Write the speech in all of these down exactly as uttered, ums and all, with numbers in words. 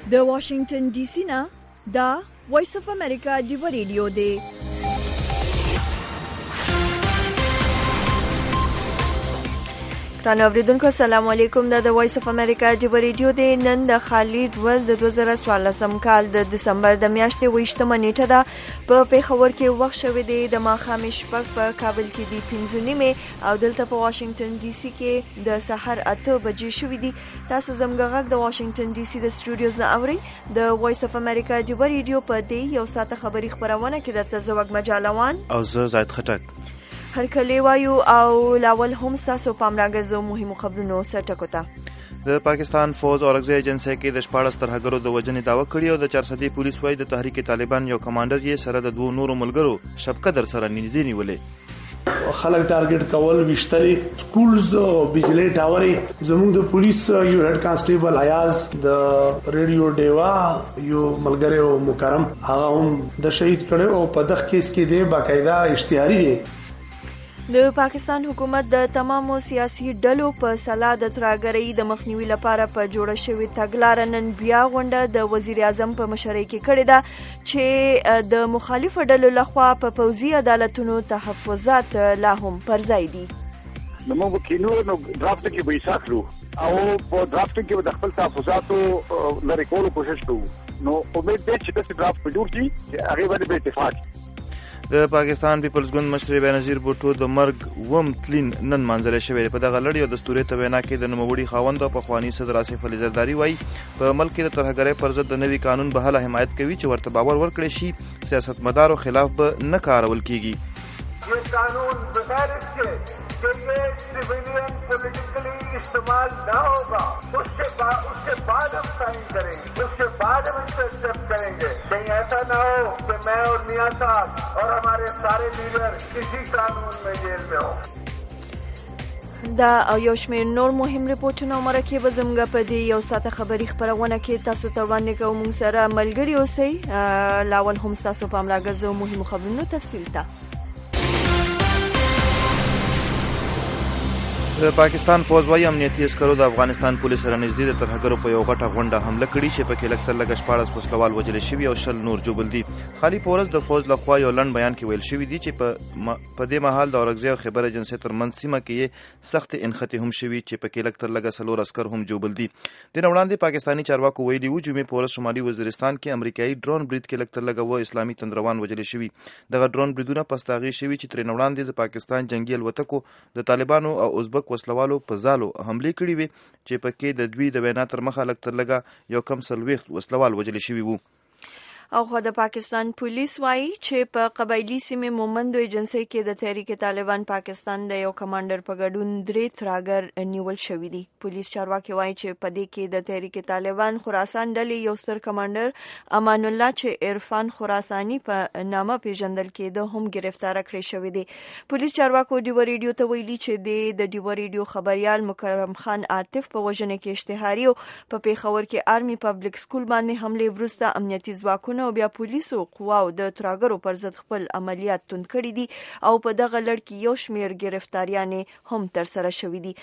د واشنگټن ډي سي نه دا وایس اف امریکا ډیو ریډیو دی. رانو اوریدونکو السلام علیکم. دا د وایس اف امریکا ډیو ریډیو دی. نن د خالي ورځ د دوه زره څوارلسم کال د دسمبر د میاشتې اوویشتمه نیټه ده. په پیښور کې وخت شوی دی د ماښام شپږ، په کابل کې دی پنځه نیمې او دلته په واشنگټن ډي سي کې د سحر اته بجې شوي دي. تاسو زموږ غږ د واشنگټن ډي سي د سټوډیوز نه اورئ. د وایس اف امریکا ډیو ریډیو په دې یو ساعته خبري خبرونه کې درته زه وږمه جالوان او زه زاید خټک هرکلی وایو او لاول هم ستاسو پام راګرځو مهمو خبرونو سرټکو ته. د پاکستان فوز او اورګزی ایجنسی کې د شپاړس ترهګرو د وژنې دعوه کړې او د چارسدي پولیس وایي د تحریک طالبان یو کمانډر یې سره د دوو نورو ملګرو شبکدر سره نږدې نیولې. خلک ټارګټ کول، وشتلې سکولز او بجلی ټاورې. زموږ د پولیس یو هډ کانسټیبل ایاز د ریډیو ډیوا یو ملګری او مکرم هغه هم د شهید کړي او په دغه کیس کې دی باقاعده اشتهاري دی. د پاکستان حکومت د تمامو سیاسي ډلو په سلا د ترهګرۍ د مخنیوي لپاره په جوړه شوې تګلاره نن بیا غونډه د وزیر اعظم په مشرۍ کې کړې ده چې د مخالفو ډلو لخوا په پوځي عدالتونو تحفظات لا هم پر ځای دي. نو موږ کینو نو ډرافټ کې به ساکلو او په ډرافټ کې د خپل تحفظاتو لری کولو کوشش کوو. نو امید ده چې د ډرافټ په جوړ شي چې هغه باندې به اتفاق. د پاکستان پیپلز ګوند مشر بېنظیر بوټو د مرګ وم تلین نن منځله شوې. په دغه لړۍ او دستوري ته وینا کې د نوموړي خاوند او پخوانی صدر آصف علي زرداري وایي په ملک کې د ترهګرۍ پر ضد د نوي قانون به هله حمایت کوي چې ورته باور ورکړي شي سیاستمدارو خلاف به نه کارول کیږي. یہ قانون بغیر اس کے کہ یہ سویلین پولیٹیکلی استعمال نہ ہوگا اس کے بعد اس کے بعد ہم سائن کریں گے، اس کے بعد ہم اس کو ایکسپٹ کریں گے. کہیں ایسا نہ ہو کہ میں اور میاں صاحب اور ہمارے سارے لیڈر اسی قانون میں جیل میں ہوں. دا او یو شمېر نور مهم ریپورټونه او مرکې به زموږ په دې یو ساعته خبري خپرونه کې تاسو ته وړاندې کوو. موږ سره ملګري اوسئ. لاول هم ستاسو پام راګرځو مهمو خبرونو تفصیل ته. د پاکستان فوز وايي امنیتي عسکرو د افغانستان پولیس سره نږدې د ترهګرو په یو غټه غونډه حمله کړې چې پکې لږ تر لږه شپاړس وسلوال وژل شوي او شل نور ژوبل دي. خالي پورز د فوز لخوا یو لنډ بیان کې ویل شوي دي چې په دې مهال د اورګزی او خیبر ایجنسۍ ترمنځ سیمه کې سخت انخطې هم شوي چې پکې لږ تر لږه څلور عسکر هم ژوبل دي. د نه وړاندې پاکستاني چارواکو ویلي وو جمعې په ورځ شمالي وزیرستان کې امریکایي ډرون برید کې لږ تر لږه اووه اسلامي تندروان وژل شوي. دغه ډرون بریدونه په استاغې شوي چې ترې نه وړاندې د پاکستان جنګي الوتکو د طالبانو او ازبک وسلوالو په زالو حملې کړې وي چې پکې د دوی د وینا تر مخه لږ تر لږه یو کم څلوېښت وسلوال وژل شوي وو. او خو د پاکستان پولیس وایي چې په قبایلي سیمې مومندو ایجنسۍ کې د تحریک طالبان پاکستان د یو کمانډر په ګډون درې ترهګر نیول شوي دي. پولیس چارواکي وایي چې په دې کې د تحریک طالبان خراسان ډلې یو ستر کمانډر امان الله چې عرفان خراساني په نامه پیژندل کېده هم گرفتاره کړی شوی دی. پولیس چارواکو ډیو ریډیو ته ویلي چې د ډیو ریډیو خبريال مکرم خان عاطف په وژنه کې اشتهاري او په پیښور کې آرمي پبلک سکول باندې حمله وروسته امنیتي ځواکونه او بیا پولیسو قواو د ترهګرو پر ضد خپل عملیات توند کړي دي او په دغه لړ کې یو شمېر ګرفتاریانې هم ترسره شوي دي.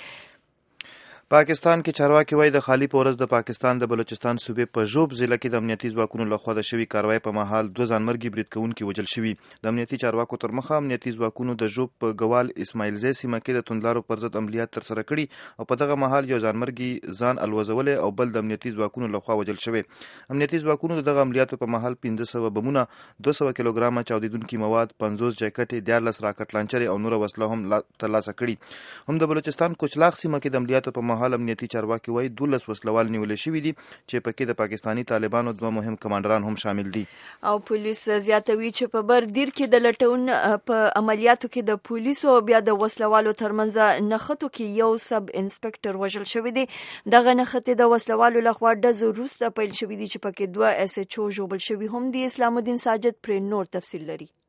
پاکستان کې چارواکي وایي د خالي پورز د پاکستان د بلوچستان صوبې په ژوب ضلع کې د امنیتي ځواکونو لخوا د شوي کاروای په مهال دوه ځانمرګي برید کوونکي وژل شوي. د امنیتي چارواکو تر مخه امنیتي ځواکونو د ژوب په ګوال اسماعیلزی سیمه کې د توندلارو پر ضد عملیات ترسره کړي او په دغه مهال یو ځانمرګي ځان الوزولی او بل د امنیتي ځواکونو لخوا وژل شوی. امنیتي ځواکونو دغه عملیاتو په مهال پنځه سوه بمونه، دوه سوه کیلوګرامه چاودیدونکي مواد، پنځوس جاکټې، دیارلس راکټ لانچرې او نوره وسله هم ترلاسه کړي. هم د بلوچستان کوچلاغ سیمه کې د عملیاتو په مهال امنیتي چارواکي کې وایي دولس وسلوال نیول شوي دي چې پکې د پاکستاني طالبانو دوه مهم کمانډران هم شامل دي. او پولیس زیاتوي چې په بردیر کې د لټون په عملیاتو کې د پولیسو او بیا د وسلوالو ترمنځ نښتو کې یو سب انسپکټر وژل شوی دی. دغه نښتې د وسلوالو لخوا ډزو وروسته پیل شوي دي چې پکې دوه اس ایچ او ژوبل شوي هم دي. اسلام الدین ساجد پرې نور تفصیل لري.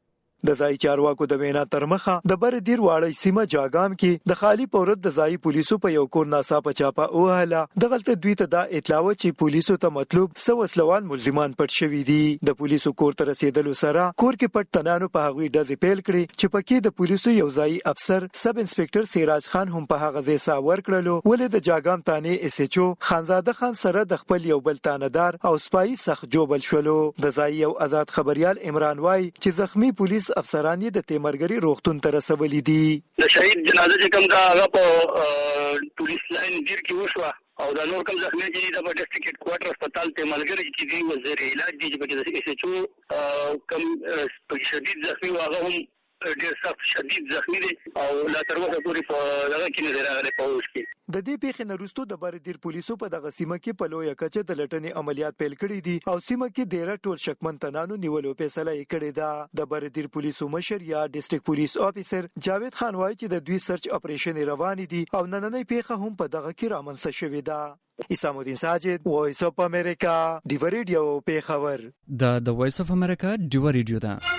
د ځای چارواکو د وینا تر مخه د بردیر واړی سیمه جاګام کې د خالی پورت د ځای پولیسو په یو کور ناڅاپه چاپه وهله. دغلته دوی ته دا اطلاع و چې پولیسو ته مطلوب څو وسلوال ملزمان پټ شوي دي. د پولیسو کور ته رسیدلو سره کور کې پټ تنانو په هغوی ډزې پیل کړې چې پکې د پولیسو یو ځای افسر سب انسپکټر سراج خان هم په هغه ځای سا ورکړلو. ولې د جاګام تانې اس ایچ او خانزاده خان سره د خپل یو بل تانهدار او سپایي سخت جوبل شولو. د ځای یو آزاد خبريال عمران وای چې زخمی پولیس افسران یې د تیمرګری روغتون ته رسولي دي. د شهید جنازه چې کوم دا هغه په پولیس لاین دیر کې وشوه او دا نور کوم زخمی چې د ډسټریکټ هډ کوارټر هسپتال تیمرګری کې دي وزیر علاج دي چې د اس ایچ او کوم شدید زخمی واغه هم ډیر سخت شدید زخمی دي او لا تر اوسه پورې په دغه کې نه راغلي په اوس کې. د دې پیښې نه وروسته د بردیر پولیسو په دغه سیمه کې په لویه کچه د لټنې عملیات پیل کړي دي او سیمه کې ډیر ټول شکمن تنانو نیولو فیصله یې کړې ده. د بردیر پولیسو مشر یا ډسټریکټ پولیس افیسر جاوید خان وایي چې د دوی سرچ اپریشن روان دي او نننۍ پیښه هم په دغه کې رامنځته شوې ده. اسلام الدین ساجد، وایس اف امریکا، ډیو ریډیو پیښور. د د وایس اف امریکا ډیو ریډیو ده.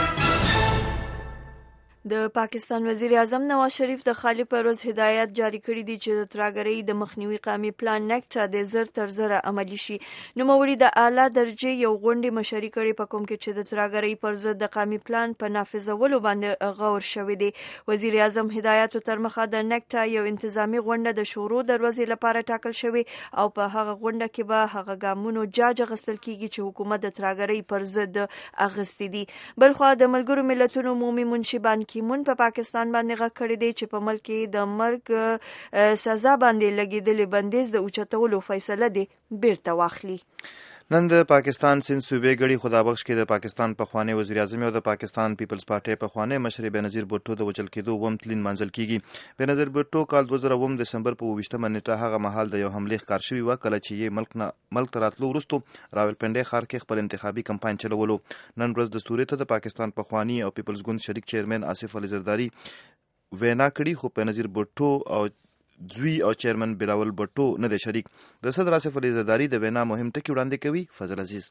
د پاکستان وزیر اعظم نواز شریف د خالي پروز هدایت جاری کړی دی چې د ترهګرۍ د مخنیوي قومي پلان نکټا د زر تر زر عملی شي. نوموړي د اعلی درجه یو غونډه مشري کړې په کوم کې چې د ترهګرۍ پر ضد د قومي پلان په نافذولو باندې غور شوی دی. وزیر اعظم هدایت تر مخه د نکټا یو انتظامی غونډه د شورو دروازې لپاره ټاکل شوی او په هغه غونډه کې به هغه ګامونو جاج غستل کیږي چې حکومت د ترهګرۍ پر ضد اغستې دي. بلخو د ملګرو ملتونو عمومي منشي کیمون په پاکستان باندې غږ کړی دی چې په ملک کې د مرګ سزا باندې لګیدلې بندیز د اوچتولو فیصله دی بیرته واخلي. نن د پاکستان سند صوبې غړي خدابخش کې د پاکستان پخوانی وزیر اعظم او د پاکستان پیپلز پارټي پخوانی مشر بنظیر بوټو د وجل کېدو وم تلین منځل کیږي. بنظیر بوټو کال دوه زره اووه دسمبر په اوویشتمه نیټه هغه مهال د یو حمله ښکار شوی و کله چې یې ملک نه ملک تراتلو وروسته راولپنډي ښار کې خپل انتخابي کمپاین چلولو. نن ورځ د ستوري ته د پاکستان پخوانی او پیپلز ګوند شریک چیرمن آصف علي زرداری وینا کړي خو بنظیر بوټو او دوی او چیرمن بلاول بټو نه د شریک. د صدر آصف علي زرداری د وینا مهم ټکی وړاندې کوي فضل عزیز.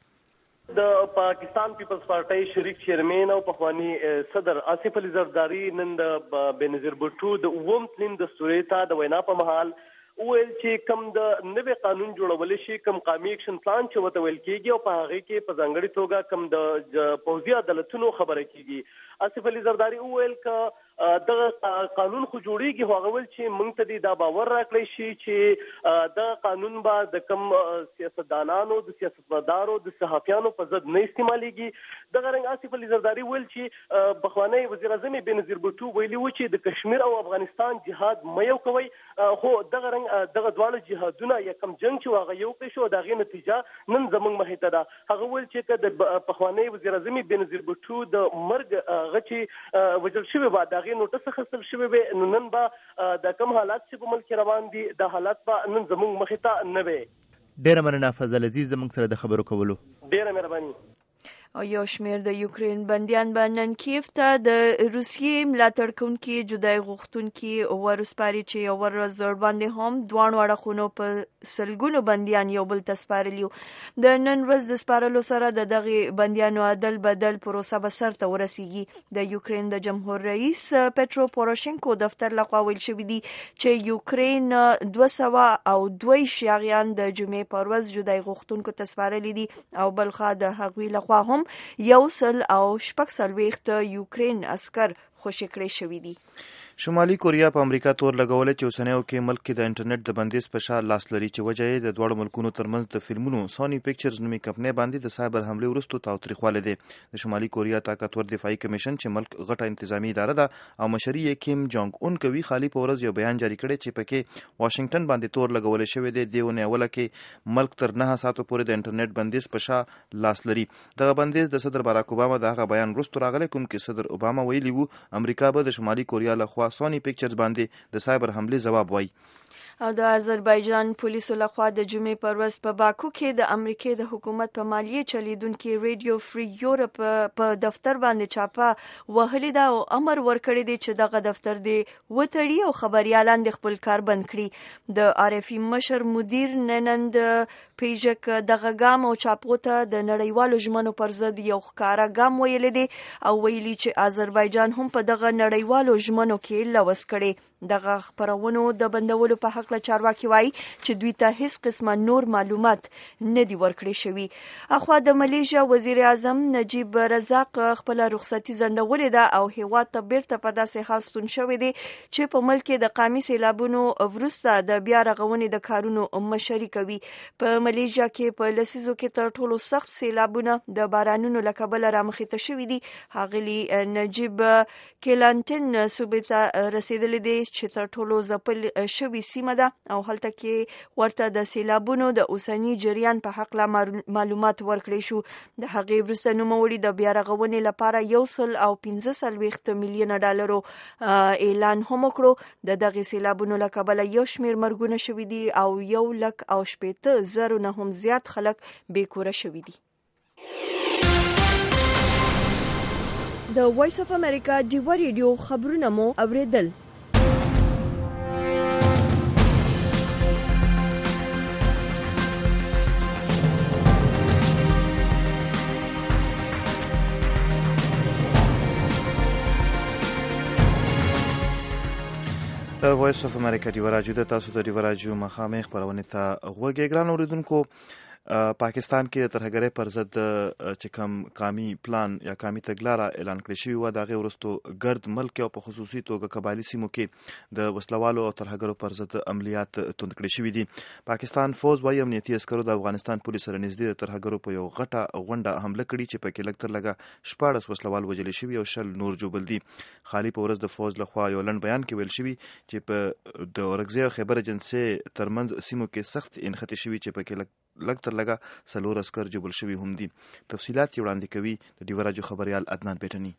د پاکستان پیپلز پارټي شریک چیرمن او پخوانی صدر آصف علي زرداری نن د بنظیر بټو د اووم تلین د سوريتا د وینا په محل ویل چې کم د نوې قانون جوړول شي کم قومي اکشن پلان چې وته ویل کېږي او په هغه کې په ځانګړي توګه کم د پوځي عدالتونو خبره کېږي. آصف علي زرداری ویل ک دغه قانون خو جوړیږي خو هغه ول چې موږ ته دا باور راکړی شي چې دغه قانون به د کم سیاستدانانو د سیاستمدارو د صحافیانو په ضد نه استعمالېږي. دغه رنګ آصف علي زرداری ویل چې بخوانی وزیر اعظم بنظیر بوټو ویلي و چې د کشمیر او افغانستان جهاد مې یو کوي خو دغه رنګ دغه دواړه جهادونه یا کم جنگ چې هغه یو کې شو دغه نتیجه نن زموږ مخې ته ده. هغه ویل چې د بخوانی وزیر اعظم بنظیر بوټو د مرګ غچي وجل شوی بعد دغه نوټس خصل شوی به نن با د کم حالات چې په ملک روان دي د حالات به نن زموږ مخې ته نه وي. ډیره مننه فضل عزیز زموږ سره د خبرو کولو. ډیره مهرباني. او یو شمیر د یوکرین بندیان به نن کیف ته د روسیې ملاتړ کوونکي جدای غوښتونکي ورسپاري چې یو ورځ باندې هم دوه اړخونو په سلګونو بندیان یو بل ته سپارلي. د نن ورځ د سپارلو سره د دغه بندیانو عدل بدل پروسه به سرته ورسیږي. د یوکرین د جمهور رئیس پټرو پوروشنکو دفتر لخوا ویل شوی دی چې یوکرین دوه سوه او دوه شیعیان د جمعې پر ورځ جدای غوښتونکو ته سپارلي دي او بلخا د هغوی لخوا هم یو سل او شپږ څلوېښت یوکرین عسکر خوشي کړی شوي دي. شمالي کوریا په امریکا تور لګولې چې اوسنیو کې ملک کې د انټرنیټ د بندیز په شا لاس لري چې وجه یې د دواړو ملکونو ترمنځ د فلمونو سونی پکچرز نومي کمپنۍ باندې د سایبر حمله وروسته تاوتریخوالی دی. د شمالي کوریا طاقتور دفاعي کمیشن چې ملک غټه انتظامی اداره ده او مشري یې کیم جونګ اون کوي خالي په ورځ یو بیان جاری کړی چې پکې واشنگټن باندې تور لګولې شوی دی. دیونه اوله کې ملک تر نه ساعتو پورې د انټرنیټ بندیز په شا لاس لري. دغه بندیز د صدر باراک اوباما دغه بیان وروسته راغلی کوم کې صدر اوباما ویلي وو امریکا به د شمالي کوریا لخوا سونی پکچرز باندې د سایبر حمله جواب وایي. او د آذربایجان پولیسو لخوا د جمعې پر ورځ په باکو کې د امریکای د حکومت په مالیه چلیدونکو ریډیو فری یورپ په دفتر باندې چاپه وهلې ده او امر ورکړی دی چې دغه دفتر دی وتړي او خبريالان د خپل کار بند کړي. د آر اف ای مشر مدیر ننند پیجک دغه ګام او چاپو ته د نړیوالو ژمنو پر ضد یو ښکارا ګام ویل دي او ویلي چې آذربایجان هم په دغه نړیوالو ژمنو کې لوس کړي. دغه خبرونو د بندولو په حق له چارواکي وایي چې دوی ته هیڅ قسمه نور معلومات نه دي ورکړي شوي. اخوا د ملیشیا وزیر اعظم نجیب رزاق خپل رخصتي ځنډولې ده او هیواد ته بیرته په داسې حال ستون شوی دی چې په ملک کې د قامي سیلابونو وروسته د بیا رغونې د کارونو مشري کوي. په ملیشیا کې په لسیزو کې تر ټولو سخت سیلابونه د بارانونو له کبله رامخته شوي دي. ښاغلي نجیب کیلانټن صوبې ته رسیدلی دی چې تر ټولو ځپل شوي سیمه ده او هلته کې ورته د سیلابونو د اوسني جریان په حق لا معلومات ورکړي شو. د هغې وروسته نوموړي د بیا رغونې لپاره یو سل او پنځه څلوېښت میلیونه ډالرو اعلان هم وکړو. د دغې سیلابونو له کبله یو شمېر مرګونه شوي دي او یو لک او شپېته زرو نه هم زیات خلک بې کوره شوي دي. د وایس اف امریکا ډیوا ریډیو خبرونه مو اوریدل. د وایس اف امریکا ډیوا راډیو د تاسو د ډیوا راډیو مخامخ خبرونه ته غوږی ګران اوریدونکو. پاکستان کې د ترهګرۍ پر ضد چې کوم قامي پلان یا قامي تګلاره اعلان کړی شوی و د هغې وروستو ګرد ملک او په خصوصي توګه قبایلي سیمو کې د وسلوالو او ترهګرو پر ضد عملیات توند کړي شوي دي. پاکستان فوز وايي امنیتي عسکرو د افغانستان پولیس سره نږدې د ترهګرو په یو غټه غونډه حمله کړې چې پکې لږ تر لږه شپاړس وسلوال وژل شوي او شل نور ژوبل دي. خالي په ورځ د فوز لخوا یو لنډ بیان کې ویل شوي چې په د اورکزۍ او خیبر ایجنسۍ ترمنځ سیمو کې سخت انخته شوي چې پکې لږ لږ تر لږه څلور عسکر جوړ شوي هم دي. تفصیلات یې وړاندې کوي د ډیوا راډیو خبریال عدنان بیټني.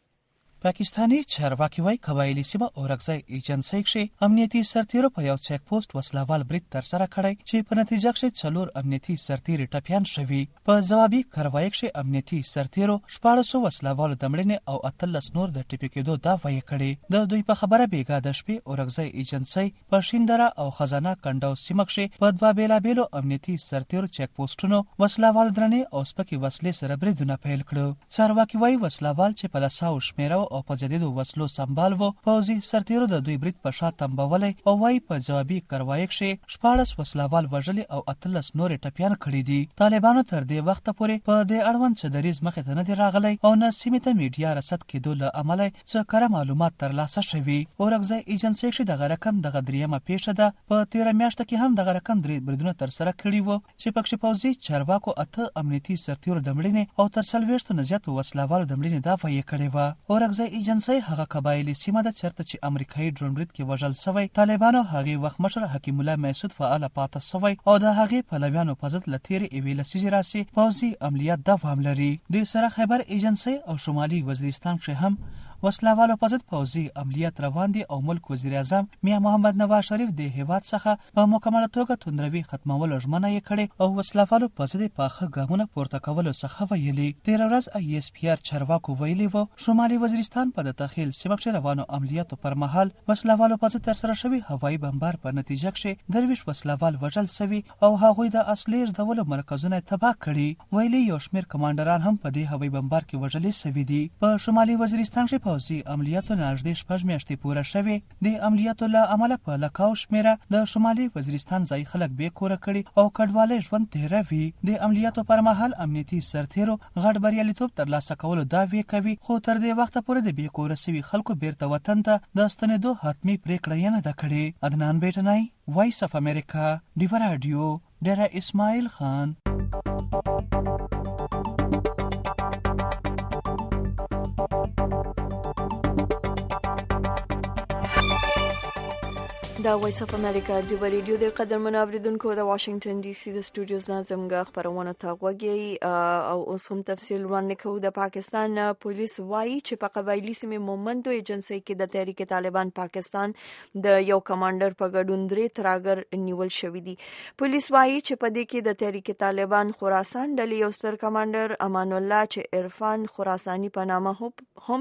پاکستانی چارواکي وایي قبایلي سیمه اورکزۍ ایجنسۍ کې امنیتي سرتیرو په یو چیک پوسټ وسلوال برید ترسره کړی چې په نتیجه کې څلور امنیتي سرتیري ټپیان شوي. په ځوابي کاروایی کې امنیتي سرتیرو شپاړسو وسلوالو د مړینې او اتلس نور د ټپي کېدو دعوه یې کړې. د دوی په خبره بیګا د شپې اورکزۍ ایجنسۍ په شیندره او خزانه کنډو سیمه کې په دوه بیلابیلو امنیتي سرتیرو چیک پوسټونو وسلوال درنې او سپکې وسلې سره بریدونه پیل کړو. چارواکي وایي وسلوال چې په لساو شمیره او په جديدو وسلو سمبال وو پوځي سرتیرو د دوی برید په شا تنبولي او وايي په جوابي کاروایی کې شپاړس وسلوال وژلي او اتلس نور ټپیان کړي دي. طالبانو تر دې وخت پورې په دې اړوند چې دریز مخې ته نه دی راغلی او نه سیمې ته میډیا رسد کېدو له امله څه کره معلومات ترلاسه شوي. اورکزۍ ایجنسۍ چې دغه رقم دغه دریمه پیښه ده په تیره میاشت کې هم دغه رقم درې بریدونه ترسره کړي وو چې پکې پوځي چارواکو اته امنیتي سرتیرو د مړینې او تر څلوېښتو نه زیاتو وسلوالو د مړینې دعوه یې کړې وه. اورکزۍ ایجنسۍ هغه قبایلی سیمه ده چرته چې امریکایي ډرون برید کې وژل شوی. طالبانو هغې وخت مشر حکیم الله محسود فعال پاتې شوی او د هغې پلویانو په ضد له تیرې یوې لسیزې راسي پوځي عملیات دوام لري. د سره خیبر ایجنسۍ او شمالي وزیرستان کې هم وسلوالو په ضد پوځي عملیات روان دي او ملک وزیر اعظم میا محمد نواز شریف د هیواد څخه په مکمله توګه توندروي ختمولو ژمنه یې کړې او وسلوالو په ضد پاخه ګامونه پورته کولو څخه ویلي. تیره ورځ ای اس پی آر چارواکو ویلي وو شمالي وزیرستان په د تخیل سیمه کې روانو عملیاتو پر مهال وسلوالو په ضد ترسره شوي هوایي بمبار په نتیجه کې درویش وسلوال وژل شوي او هغوی د اصلي ژغورلو مرکزونه تباه کړي. ویلي یو شمېر کمانډران هم په دې هوایي بمبار کې وژل شوي دي. په شمالي وزیرستان کې پوځي عملیاتو نږدې شپږ میاشتې پوره شوې. د عملیاتو له امله په لکاو شمیره د شمالي وزیرستان ځای خلک بې کوره کړي او کډواله ژوند تیروي. د عملیاتو پر مهال امنیتي سرتیرو غټ بریالیتوب ترلاسه کولو دعوې کوي خو تر دې وخته پورې د بې کوره شوي خلکو بیرته وطن ته د ستنېدو حتمي پریکړه یې نه ده کړې. عدنان بیټنی وایس اف امریکا ډیوا راډیو ډیره اسماعیل خان. دا وایس اف امریکا د ریډیو د قدر منوریدونکو د واشنگټن ډي سي د سټوډیوز نه زموږ خبرونه تاغوږي او اوس هم تفصیل وړاندې کوو. د پاکستان پولیس وایي چې په قبایلی سیمې مومندو ایجنسۍ کې د تحریک طالبان پاکستان د یو کمانډر په ګډون درې ترهګر نیول شوي دي. پولیس وایي چې په دې کې د تحریک طالبان خراسان ډلې یو ستر کمانډر امان الله چې عرفان خراساني په نامه هم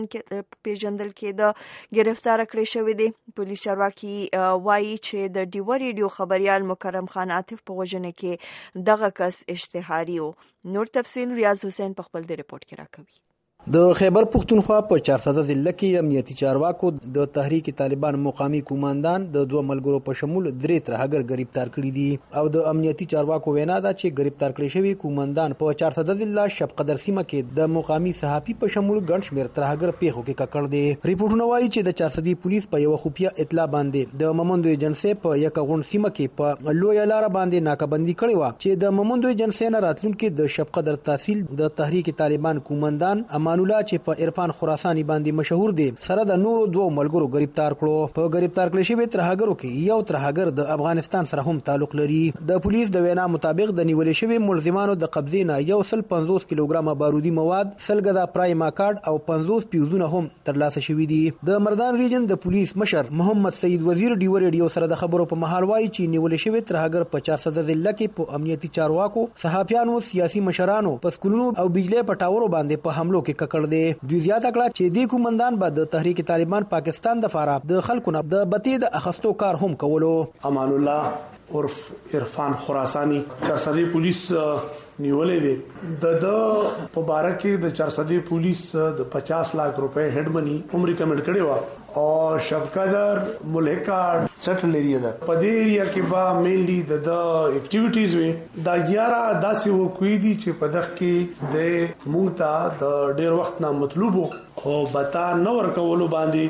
پیژندل کېده گرفتار کړی شوی دی. پولیس چارواکي وایي چې د ډیو ریډیو خبريال مکرم خان عاطف په وژنه کې دغه کس اشتهاري و. نور تفصیل ریاض حسین په خپل د ریپورت کې راکوي. د خیبر پختونخوا په چارسده ضلع کې امنیتي چارواکو د تحریک طالبان مقامی کوماندان د دوه ملګرو په شمول درې ترهګر گرفتار کړي دي او د امنیتي چارواکو وینا ده چې گرفتار کړي شوی کوماندان په چارسده ضلع شب قدر سیمه کې د مقامی صحافي په شمول ګڼ شمېر ترهګر پیښو کې ککړ دي. ریپورتونه وایي چې د چارسدي پولیس په یو خفیه اطلاع باندې د مومندو ایجنسۍ په یک غون سیمه کې په لوی لار باندې ناکبندي کړې و چې د مومندو ایجنسۍ نه راتلونکي د شب قدر تحصیل د تحریک طالبان کوماندان امان الله چې په عرفان خراساني باندې مشهور دي سره د نورو دوه ملګرو گرفتار کړو. په گرفتار کړي شوی ترهګرو کې یو ترهګر د افغانستان سره هم تعلق لري. د پولیس د وینا مطابق د نیول شوی ملزمانو د قبضې نه یو سل پنځوس کیلوګرام بارودي مواد، سلګه پرایما کارت او پنځوس پیوزونه هم ترلاسه شوي دي. د مردان ریجن د پولیس مشر محمد سید وزیر ډیو ریډیو سره د خبرو په مهال وایي چې نیول شوی ترهګر په چارسده ضلع کې په امنیتي چارواکو، صحافیانو، سیاسي مشرانو، پسکولونو او بجلی پټاورو باندې په حملو کې ککړ دي. دوی زیاته کړه چې د کومندان بعد د تحریک طالبان پاکستان د فارا د خلکو نه د بتی د اخستو کار هم کولو. امان الله عرف عرفان خراساني چارسدي پولیس نیولې دي. د د په باره کې د چارسدي پولیس د پچاس لک روپے هډ منی عمر کمنټ کړي و او شبقدر ملکا سټل ایریا ده. په دې ایریا کې با مینلی د د اکټیویټیز وي دا یاره داسې وکوي دي چې په دغه کې د مونږ ته د ډیر وخت نه مطلوب او بتا نور کولو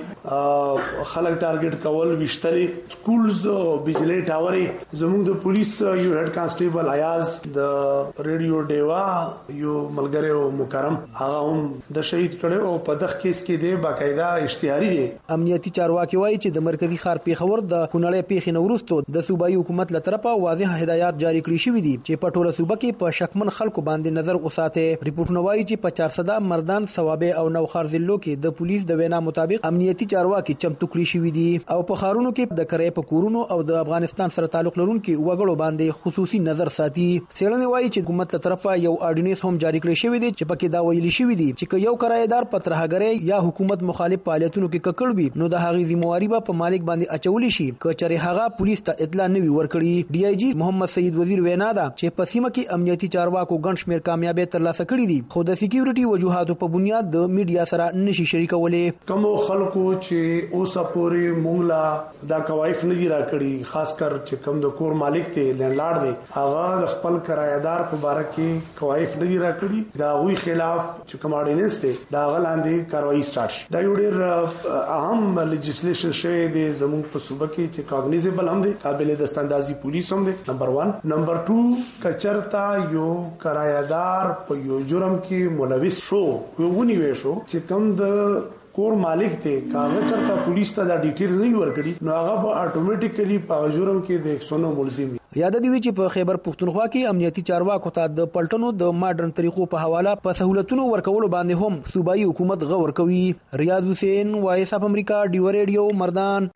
باندې خلک ټارګټ کول وشتلې سکولز بجلی ټاورې زموږ د پولیس یو هډ کانسټیبل ایاز د ریډیو ډیوا یو ملګری مکرم هغه هم د شهید کړي او په دغه کیس کې دی باقاعده اشتهاري دي. امنیتي چارواکي وایي چې د مرکزی ښار پیښور د کونړې پیښې نورستو د صوبایي حکومت له طرفه واضح هدایات جاری کړي شوې دي چې په ټوله صوبه کې په شکمن خلکو باندې نظر وساتي. ریپورتونه وایي چې په چارسده، مردان، ثوابه او نوخار ضلعو کې د پولیس د وینا مطابق امنیتي چارواکي چمتو کړي شوي دي او په خارونو کې د کرای په کورونو او د افغانستان سره تعلق لرونکو وګړو باندې خصوصي نظر ساتي. څېړنې وایي چې حکومت له طرفه یو اډیننس هم جاری کړی شوی دی چې پکې دا ویلي شوی دی چې یو کرایدار په ترهګرۍ یا حکومت مخالف فعالیتونو کې ککړ وي نو د هغې ذمہواری به په مالک باندې اچول شي که چېرې هغه پولیس ته اطلاع نه وي ورکړي. ډي آی جی محمد سید وزیر وینا ده چې په سیمه کې امنیتي چارواکو ګڼ شمېر کامیابۍ ترلاسه کړي دي خو د سکیورټي وجوهاتو په بنیاد د میډیا سره نشي شریکولې. کوم خلکو چې اوسه پورې مونږ دا کوایف نه دی راکړي، خاص کر چې کوم د کور مالک ته لینډلارډ دی هغه د خپل کرایدار په باره کې کوایف نه دی راکړي، دا غوي خلاف چې کوم اډیننس دی دا غلاندې کاروایی سٹارټ شي. دا یو ډېر اهم لیجسلیشن شوی دی زموږ په صوبه کې چې کاګنیزیبل هم دی، قابل دستاندازي پولیس هم دی. نمبر ون. نمبر ټو، کچرتا یو کرایدار په یو جرم کې ملوث شو یو ونیوي شو چې کوم د کور مالک ته کاغذ چرته پولیس ته دا ډیټیلز نه ورکړي نو هغه به اتوماتیکلی په جرم کې د ایک سو نو ملزم وي. یاد دی چې په خیبر پختونخوا کې امنیتي چارواکو ته د پلټنو د ماډرن طریقو په حواله په سہولتونو ورکولو باندې هم صوبایي حکومت غور کوي. ریاض حسین، وایس اف امریکا، ډیو ریډیو، مردان.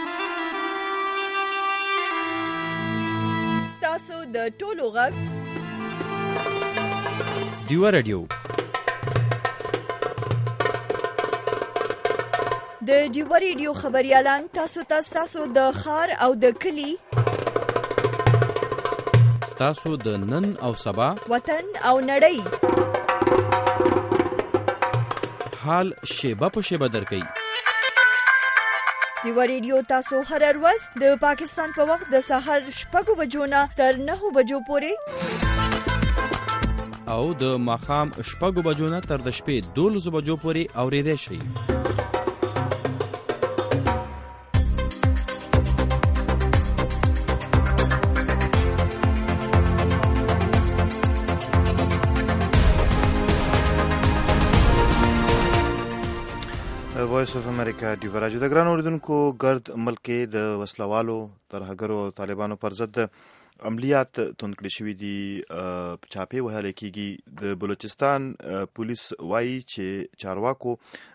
تاسو د ټولو غږ ډیو ریډیو د ډیو ریډیو خبريالان تاسو ته تاسو د خار او د کلی تاسو د نن او سبا وطن او نړۍ حال شیبه په شیبه درکې. ډیو ریډیو تاسو هر ورځ د پاکستان په وخت د سحر شپږ بجو نه تر نهه بجو پورې او د ماښام شپږ بجو نه تر د شپې دولس بجو پورې اورېدای شئ. وایس اف امریکا دی وراجو د ګران اوریدونکو ګرد ملک کې د وسلوالو ترهګرو او طالبانو پر ضد عملیات توند کړی شوي دي. چاپې وهل کېږي. د بلوچستان پولیس وایي چې چارواکو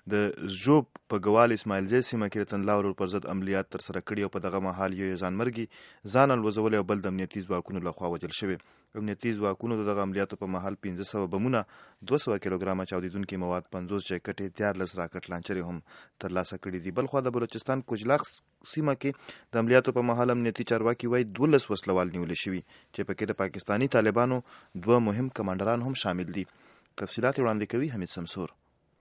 د ژوب په ګوال اسماعیل زی سیمه کې د تنلاورو پر ضد عملیات ترسره کړي او په دغه مهال یو ځانمرګي ځان الوزولی او بل د امنیتي ځواکونو لخوا وژل شوی. امنیتي ځواکونو د دغه عملیاتو په مهال پنځه سوه بمونه، دوه سوه کیلوګرامه چاودیدونکي مواد، پنځوس جیکټې، دیارلس راکټ لانچرې هم ترلاسه کړي دي. بلخوا د بلوچستان کجلاق سیمه کې د عملیاتو په مهال امنیتي چارواکي وایي دولس وسلوال نیول شوي چې پکې د پاکستاني طالبانو دوه مهم کمانډران هم شامل دي. تفصیلات وړاندې کوي حمید سمسور.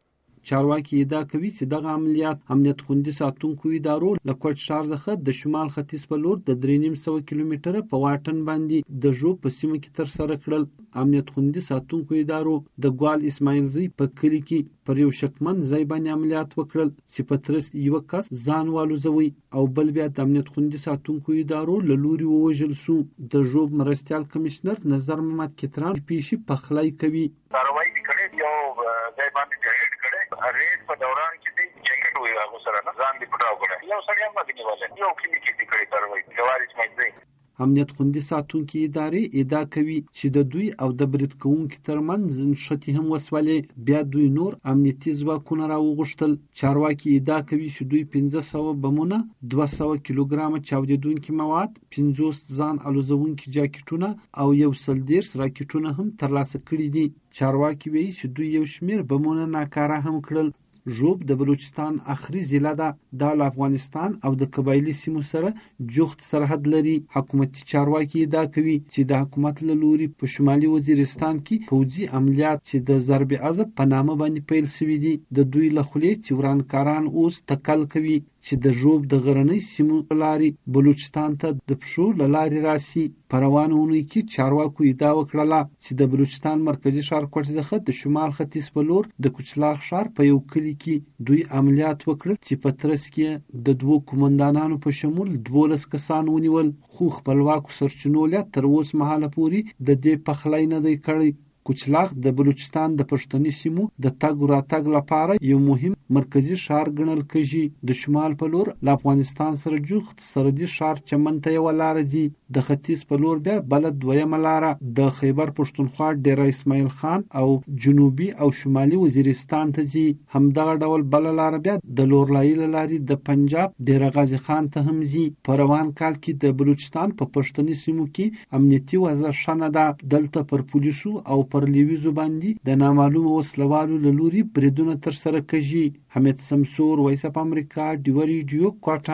چارواکي ادعا کوي چې دغه عملیات امنیت خوندي ساتونکو ادارو له کوټ ښار څخه د شمال ختیځ په لور د درې نیم سوه کیلومتره په واټن باندې د ژوب په سیمه کې ترسره کړل. امنیت خوندي ساتونکو ادارو د ګوال اسماعیل زی په کلي کې پر یو شکمن ځای باندې عملیات وکړل چې په ترڅ یو کس ځان والوزوي او بل بیا د امنیت خوندي ساتونکو ادارو له لوري ووژل سو. د ژوب مرستیال کمشنر نظر محمد کتران پیشي پخلی کوي. کاروایی کړي یو ځای باندې ریډ کړي ریډ په دوران کې دی جیکټ وی هغه سره نه ځان دی پټاو کړي یو سړی هم باندې نیول یو کلی کې دی کړي کاروایی جوار اسماعیل زی. امنیت خوندي ساتونکي ادارې ادعا کوي چې د دوی او د برید کوونکو ترمنځ نښتې هم وسولې. بیا دوی نور امنیتي ځواکونه راوغوښتل. چارواکي ادعا کوي چې دوی پنځه سوه بمونه، دوه سوه کیلوګرامه چاودیدونکي مواد، پنځوس ځان الوزونکي جاکټونه او یو سل دېرش راکټونه هم ترلاسه کړي دي. چارواکي وایي چې دوی یو شمېر بمونه ناکاره هم کړل. ژوب د بلوچستان اخري ضلع ده. دا له افغانستان او د قبایلي سیمو سره جوخت سرحد لري. حکومتي چارواکي ادعا کوي چې د حکومت له لوري په شمالي وزیرستان کې پوځي عملیات چې د ضرب عضب په نامه باندې پیل شوي دي. د دوی له خولې چې ورانکاران اوس تکل کوي چې د ژوب د غرنۍ سیمو لارې بلوچستان ته د پښو له لارې راسي. په روانه اونۍ کې چارواکو ادعا وکړله چې د بلوچستان مرکزي ښار کوټ څخه د شمال ختیځ په لور د کچلاغ ښار په یو کلي کې دوی عملیات وکړل چې په ترڅ کې د دوو قومندانانو په شمول دولس کسان ونیول. خو خپلواکو سرچینو له تر اوسه مهاله پورې د دې پخلی نه دی کړی. کچلاغ د بلوچستان د پښتني سیمو د تګ راتګ لپاره یو مهم مرکزي ښار ګڼل کېږي. د شمال په لور له افغانستان سره جوخت سرحدي ښار چمن ته یوه لاره ځي. د ختیځ په لور بیا بله دویمه لاره د خیبر پښتونخوا ډیره اسماعیل خان او جنوبي او شمالي وزیرستان ته ځي. همدغه ډول بله لاره بیا د لورلایي له لارې د پنجاب ډیره غازي خان ته هم ځي. په روان کال کې د بلوچستان په پښتني سیمو کې امنیتي وضع ښه نه ده. دلته پر پولیسو او پر لیویزو باندې د نامعلومو وسلوالو له لوري بریدونه ترسره کېږي. حمید سمسور، وایس اف امریکا، ډیوه ریډیو،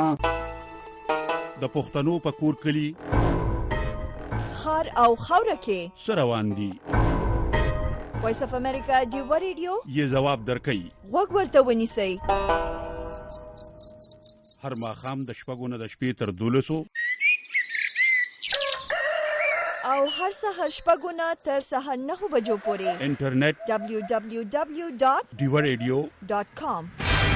کوټه. د پښتنو په کور کلي خار او خاوره کې څه روان دي؟ وایس اف امریکا ډیوه ریډیو یې ځواب درکوي. غوږ ورته ونیسئ. هر ماښام د شپږو نه د شپې تر دولسو او هر سهار شپږو نه تر سهار نهو بجو پورې انټرنیټ دبلیو دبلیو دبلیو ډاټ ډیوه ریډیو ډاټ کام.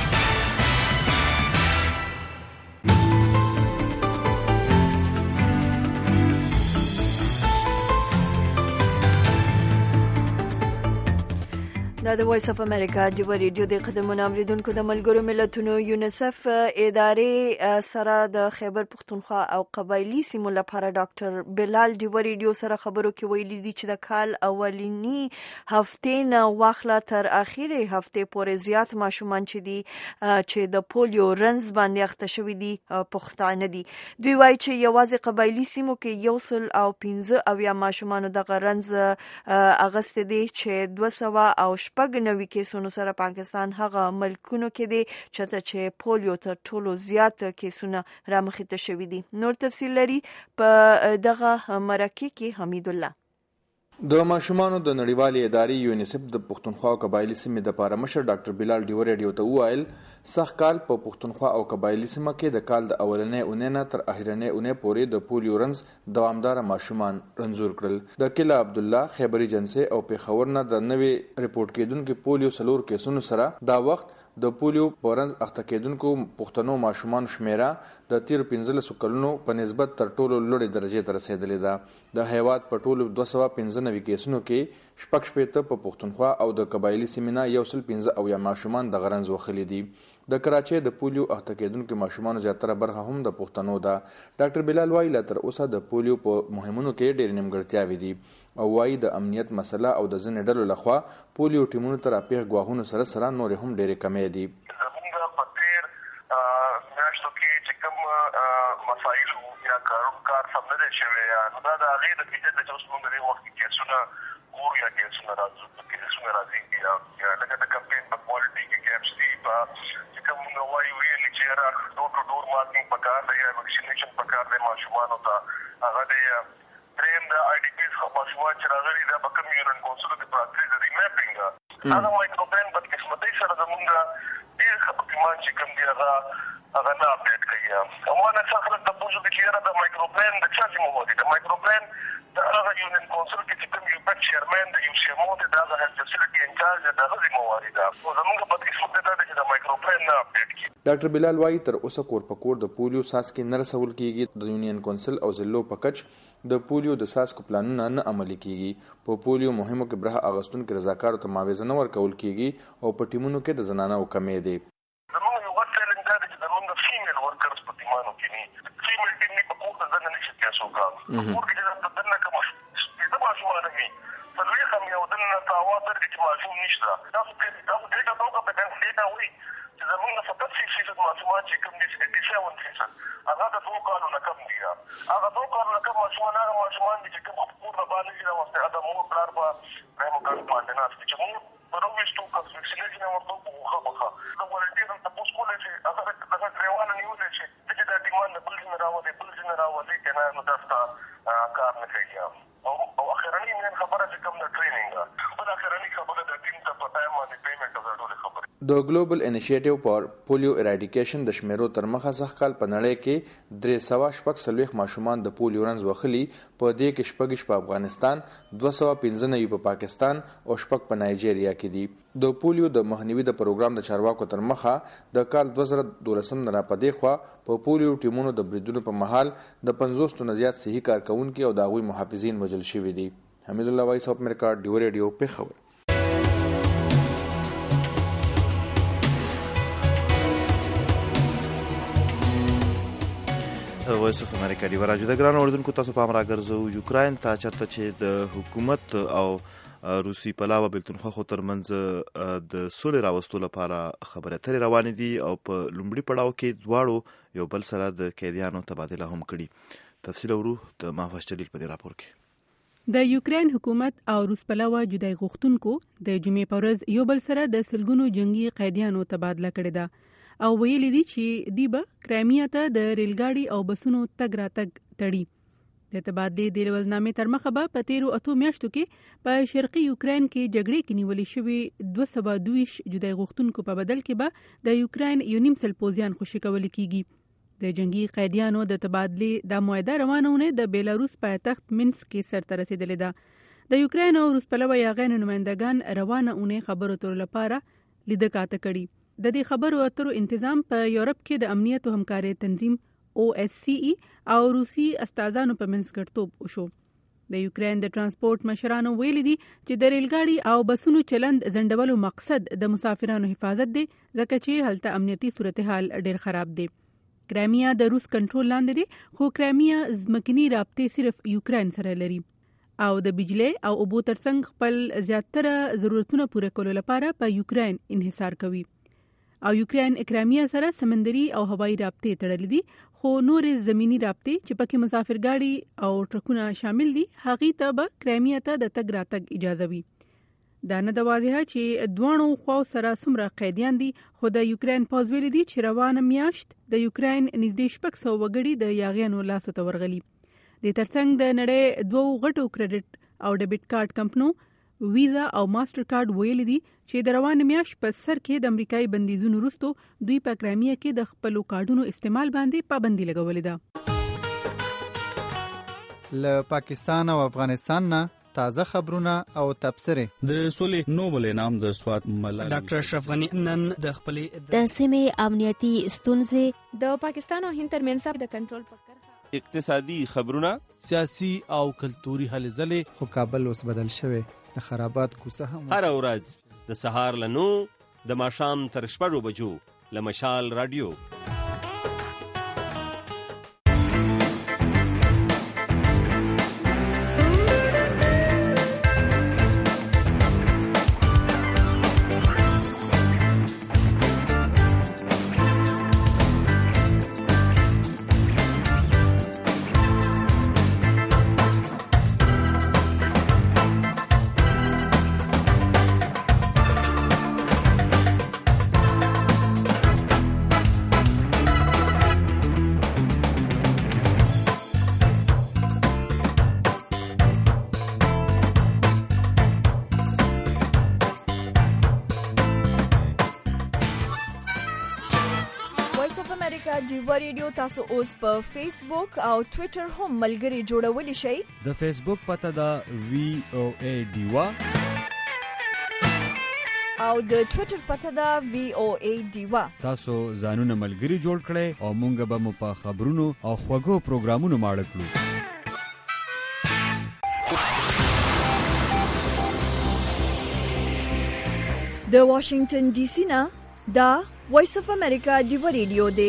دا د وایس اف امریکا ډیوه ریډیو د قدمونو اوریدونکو د ملګرو ملتونو یونیسف ادارې سره د خیبر پښتونخوا او قبایلی سیمو لپاره ډاکټر بلال ډیوه ریډیو سره خبرو کې ویلي دي چې د کال اولینی هفتې نه واخله تر اخیری هفتې پورې زیات ماشومان چې دي چې د پولیو رنز باندې اخته شوي دي پښتانه دي. دوی وایي چې یوازې قبایلی سیمو کې یو سل او پنځه اویا ماشومان دغه رنز اغسته دي چې دوه سوه او شپږ نوي کیسونو سره پاکستان هغه ملکونو کې دی چې پولیو تر ټولو زیات کیسونه رامخې ته شوي دي. نور تفصیل لري په دغه مرکه کې حمید الله. د ماشومانو د نړیوالې ادارې یونیسف د پښتونخوا او قبایلی سیمې د پاره مشر ډاکټر بلال ډیوه ریډیو ته وویل سخت کال په پښتونخوا او قبایلی سیمه کې د کال د اولنې اونۍ نه تر اخرنۍ اونۍ پورې د پولیو رنز دوامدار ماشومان رنځور کړل. د کله عبد الله خیبر ایجنسی او پیښور نه د نوې ریپورت کېدونکو پولیو سلور کیسونو سره دا وخت د پولیو پورنز اخته کېدونکو پښتنو ماشومان شمیره د تیر پنځلسو کلونو په نسبت تر ټولو لوړې درجې ته رسیدلې ده. د هیواد په ټولو دوه سوه پنځه نوي کیسونو کې شپږ شپېته په پښتونخوا او د قبایلي سیمې نه یو سل پنځه اویا ماشومان د غرنز وخلي دي. د کراچۍ د پولیو اخته کېدونکو ماشومانو زیاتره برخه هم د پښتنو ده. ډاکټر بلال وایي لا تر اوسه د پولیو په مهمونو کې ډېرې نیمګړتیاوې دي او وایي د امنیت مسله او د ځینې ډلو لخوا پولیو ټیمونو ته راپېښ ګواښونو سره سره نورې هم ډېرې کمې دي. زموږ په تېر میاشتو کې چې کوم مسایل یا کار سم نه دی شوی نو دا د هغې نتیجه ده چې اوس موږ دې وخت کې کیسونه ګورو یا کیسونه راځو کیسونه راځي یا لکه د کمپین په کوالټي کې کیمپس دي په کوم وایي ویلي چې را ډور ټو ډور مارکینګ پکار دی یا ویکسینیشن پکار دی ماشومانو ته هغه دی دریم د آی ډي پیز خو ماشومان چې راغلي دا به کوم یونین کونسلو د پراتري د ریمیپینګ هغه مایکروپلان بدقسمتۍ سره زمونږ ډېر ښه پکیمان چې کوم دی هغه هغه نه اپډیټ کوي. امانه څه خلک د پوښتنه چې یاره د مایکروپلان د چا ذمه دي د مایکروپلان د هغه یونین کونسل کې چې کوم یو بټ چیرمن د یو سیمو د هغه هیلث فیسیلیټي انچارج د هغه ذمه ده او زمونږ په قسمت ده چې د مایکروپلان نه اپډیټ کړي. ډاکټر بلال وایي تر اوسه کور په کور د پولیو ساسکي نه رسول کیږي. د یونین کونسل او ضلعو په کچ د پولیو د ساسکو پلانونه نه عملي کیږي. په پولیو مهمو کې برخه اخیستونکو رضاکارو ته معاوضه نه ورکول کیږي او په ټیمونو کې د زنانو کمې دي. زموږ یو غټ چیلنج دا دی چې زموږ فیمیل ورکرز په ټیمانو کې نه فیمیل ټیم نه په کور ته ځنه نشي کېسو کا کور کې د دنه کوم د ماشومان می څلوي هم یو دنه تاوا تر چې ماشوم نشته تاسو په تاسو ډیټا توګه په دغه ډیټا وي چې زموږ ستاسو فیصد ماشومان چې کوم دي چې سیون فیصد هغه د دوه کالو نه کم دي هغه دوه کالو نه کم ماشومان هغه ماشومان دي چې کوم کور نه باندې دا واسطه دا مور بلار په رایم کار باندې نه چې موږ پرويستو کا ویکسینیشن ورته خو خو دا ولټیر ته پوس کولای شي هغه هغه ډریوانه نیولې شي چې دا ټیمان بل څه راوړي بل څه راوړي کنه نو تاسو کار نه کوي او او اخرنی من خبره چې کوم د ټریننګ او اخرنی خبره د ټیم ته په ټایم باندې پیمنټ او ټول خبره. د ګلوبل انیشیټیو فار پولیو ایراډیکیشن د شمیرو تر مخه سخت کال په نړۍ کې درې سوه شپږ څلوېښت ماشومان د پولیو رنځ وخلي. په دې کې شپږ په افغانستان، دوه سوه پنځه نوي په پاکستان او شپږ په نایجیریا کې دي. د پولیو د مخنیوي د پروګرام د چارواکو تر مخه د کال دوه زره دولسم نه راپدې خوا په پولیو ټیمونو د بریدونو په مهال د پنځوس نه زیات صحي کارکونکي او د هغوی محافظین وژل شوي دي. حمید الله وایس اف امریکا ډیو ریډیو پېښور. وایس اف امریکا دی راجو د ګران اوردونکو تاسو په امر راګرځو یوکرين ته چرته چې د حکومت او روسي پلاوه بلتونخوا خو ترمنځ د سولې راوستلو لپاره خبرې اترې روانې دي او په لومړي پړاو کې دواړو یو بل سره د قیدیانو تبادله هم کړي. تفصیل ورو د محفوظ جلیل په دې راپور کې. د یوکرين حکومت او روس پلاوه جدای غوښتونکو د جمعې په ورځ یو بل سره د سلګونو جنگي قیدیانو تبادله کړې ده او ویلي دي چې دی به کرایمیا ته د ریلګاډي او بسونو تګ راتګ تړي. د تبادلې د لوزنامې تر مخه به په تیرو اتو میاشتو کې په شرقي یوکرين کې جګړې کې نیولې شوې دوه سوه دوه جدای غوښتونکو په بدل کې به د یوکرين یو نیم سل پوځیان خوشي کول کیږي. د جنگي قیدیانو د تبادلې د معاهده روانونه د بیلاروس پایتخت مینسک کې سرته رسیدلې ده. د یوکرين او روس پلوه یاغین نمائندگان روانه اونې خبرو تر لپاره لیده کاته کړي. د دې خبرو اترو تنظیم په یورپ کې د امنیت او همکارۍ تنظیم او اس سی ای او روسي استازانو په منځ ګډتوب وشو. د یوکرين د ترانسپورت مشرانو ویلي دي چې د ریلګاډي او بسونو چلند ځنډولو مقصد د مسافرانو حفاظت دی ځکه چې هلته امنیتي صورتحال ډېر خراب دی. کرایمیا د روس کنټرول لاندې دی خو کرایمیا ځمکني رابطې صرف یوکرين سره لري او د بجلی او اوبو ترڅنګ خپل زیاتره ضرورتونه پوره کولو لپاره په یوکرين انحصار کوي. او یوکرين کرایمیا سره سمندري او هوایي رابطې تړلې دي خو نورې زمینی رابطې چې پکې مسافرګاړي او ټرکونه شامل دي هغې ته به کرایمیا ته د تګ راتګ اجازه وي. دا نه د واضحه چې دواړو خواو سره څومره قیدیان دي خو د یوکرين پوځ ویلي دي چې روانه میاشت د یوکرين نږدې شپږ سوه وګړي د یاغیانو لاسو ته ورغلي. د ترڅنګ د نړۍ دوو غټو کریډټ او ډیبټ کارت کمپنو ویزا او ماستر کارت ویلي دي چې د روان میاشت په سر کې د امریکایي بندیزونو وروسته دوی په کرایمیا کې د خپلو کارډونو استعمال باندې پابندي لګولې ده. له پاکستان او افغانستان نه تازه خبرونه او تبصرې. د سولې نوبل انعام د سوات ملالي ډاکټر اشرف غنی نن د خپلې د سیمې امنیتي ستونزې د پاکستان او هند ترمنځ د کنټرول په کرښه اقتصادي خبرونه سیاسي او کلتوري هلې ځلې. خو کابل اوس بدل شوی د خرابات کوڅه هم هر ورځ د سهار له نو د ماښام تر شپږو بجو له مشال رادیو. ډیوا ریډیو تاسو اوس په فیسبوک او ټوئیټر هم ملګري جوړولی شئ. د فیسبوک پته دا وی او ای ډیوا او د ټوئیټر پته دا وی او ای ډیوا. تاسو ځانونه ملګري جوړ کړئ او مونږ به مو په خبرونو او خوږو پروګرامونو ماړه کړو. د واشنگټن ډي سي نه دا وایس اف امریکا ډیوا ریډیو دی.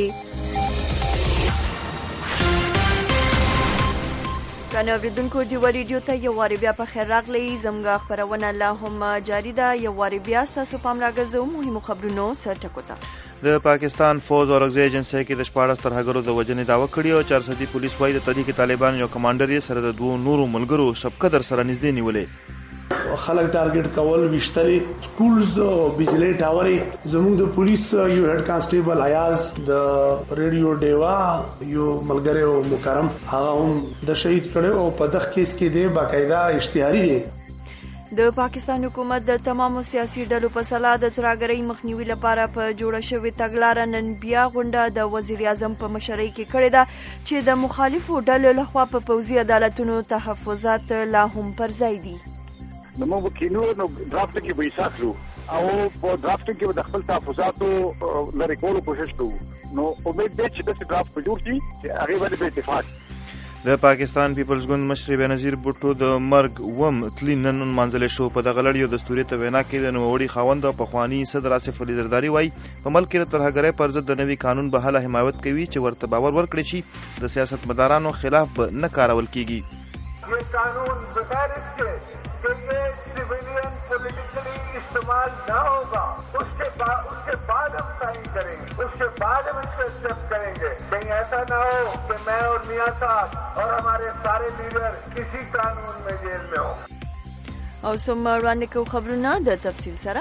کنه اوریدونکو ډیوا ریډیو ته یو واری بیا په خیر راغلی. زموږ خبرونه لا هم جاری ده. یو واری بیا ستاسو پام راګرځو مهمو خبرونو سره ټکو ته. د پاکستان فوج او رغزي ایجنسی کې د شپاړس ترهګرو د وژنې دعوه کړې او چار سدي پولیس وايي د تحریک طالبان یو کمانډر یې سره د دوه نورو ملګرو شبکدر سره نږدې نیولې. خلک ټارګټ کول وشتلې سکولز او بجلی ټاورې. زموږ د پولیس یو هډ کانسټیبل ایاز د ریډیو ډیوا یو ملګری او مکرم هغه هم د شهید کړي او په دغه کیس کې دی باقاعده اشتهاري دی. د پاکستان حکومت د تمامو سیاسي ډلو په صلاح د ترهګرۍ مخنیوي لپاره په جوړه شوې تګلاره نن بیا غونډه د وزیر اعظم په مشرۍ کې کړې ده چې د مخالفو ډلو لخوا په پوځي عدالتونو تحفظات لا هم پر ځای دي. نو موږ کینو نو ډرافټ کې به ساتلو او په ډرافټ کې د خپل تحفظاتو لری کولو کوشش کوو. نو امید ده چې د ډرافټ په جوړ شي چې هغه باندې به اتفاق. د پاکستان پیپلز ګوند مشر بنظیر بوټو د مرګ وم تلی نن منځل شو. په دغه لړ یو دستوري ته وینا کې د نووړي خاوند او پخوانی صدر آصف علي زرداری وایي په ملک کې ترهګرۍ پر ضد د نوي قانون به حل حمایت کوي چې ورته باور ورکړي شي د سیاستمدارانو خلاف به نه کارول کیږي. ये कानून बगैर इसके कि ये सिविलियन पॉलिटिकली इस्तेमाल न होगा उसके बाद उसके बाद हम साइन करेंगे, उसके बाद हम इसको एक्सेप्ट करेंगे. कहीं ऐसा ना हो कि मैं और मियां साहब और हमारे सारे लीडर किसी कानून में जेल में हो. او سم وړاندې کوو خبرونه د تفصیل سره.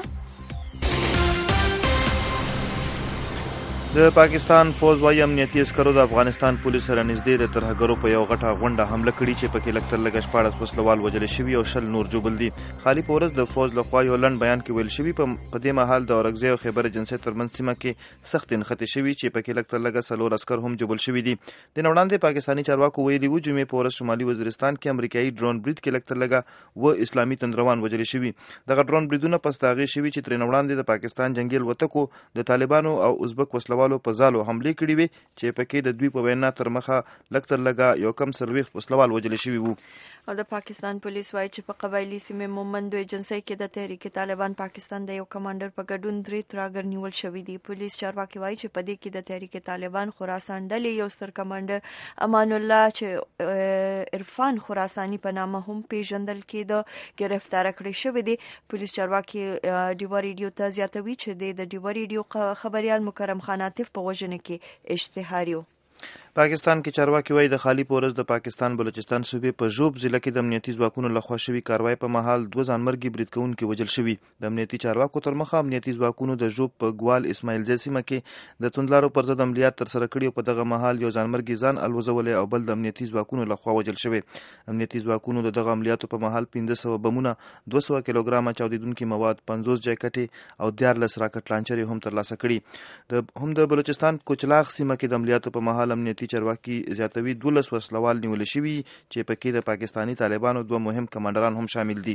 د پاکستان فوج وايي امنیتي عسکرو د افغانستان پولیس سره نږدې د ترهګرو په یو غټه غونډه حمله کړې چې پکې لږ تر لږه شپاړس وسلوال وژل شوي او شل نور جوبل دي. خالي په ورځ د فوج لخوا یو لنډ بیان کې ویل شوي په دې مهال د اورګزۍ او خیبر ایجنسۍ ترمنځ سیمه کې سخت نښتې شوي چې پکې لږ تر لږه څلور عسکر هم جوبل شوي دي. د نه وړاندې پاکستاني چارواکو ویلي وو جمعې په ورځ شمالي وزیرستان کې امریکایي ډرون برید کې لږ تر لږه و اسلامي تندروان وژل شوي. دغه ډرون بریدونه پس د هغې شوي چې ترې نه وړاندې د پاکستان جنګي الوتکو د طالبانو او ازبک وسلوالو په ځالو حملې کړي وي چې پکې د دوی په وینا تر مخه لږ تر لږه یو کم څلوېښت وسلوال وژل شوي وو. او د پاکستان پولیس وايي چې په قبایلي سیمې مومندو ایجنسۍ کې د تحریک طالبان پاکستان د یو کمانډر په ګډون درې ترهګر نیول شوي دي. پولیس چارواکي وايي چې په دې کې د تحریک طالبان خراسان ډلې یو ستر کمانډر امان الله چې عرفان خراساني په نامه هم پیژندل کېده گرفتار کړی شوی دی. پولیس چارواکي ډیوا ریډیو ته زیاتوي چې د ډیوا ریډیو خبريال مکرم خان عاطف په وژنه کې اشتهاري و. پاکستان کې چارواکي وايي د خالي پورز د پاکستان بلوچستان صوبې په ژوب ضلع کې د امنیتي ځواکونو لخوا شوي کاروای په مهال دوه ځانمرګي برید کوونکي وژل شوي. د امنیتي چارواکو تر مخه امنیتي ځواکونو د ژوب په ګوال اسماعیل ځای سیمه کې د توندلارو پر ضد عملیات ترسره کړي او په دغه مهال یو ځانمرګي ځان الوزولی او بل د امنیتي ځواکونو لخوا وژل شوی. امنیتي ځواکونو د دغه عملیاتو په مهال پنځه سوه بمونه، دوه سوه کیلوګرامه چاودیدونکي مواد، پنځوس جاکټې او دیارلس راکټ لانچرې هم ترلاسه کړي. هم د بلوچستان کوچلاغ سیمه کې د عملیاتو په مهال امنیتي چارواکي زیاتوي دولس وسلوال نیول شوي چې پکې د پاکستاني طالبانو دوه مهم کمانډران هم شامل دي.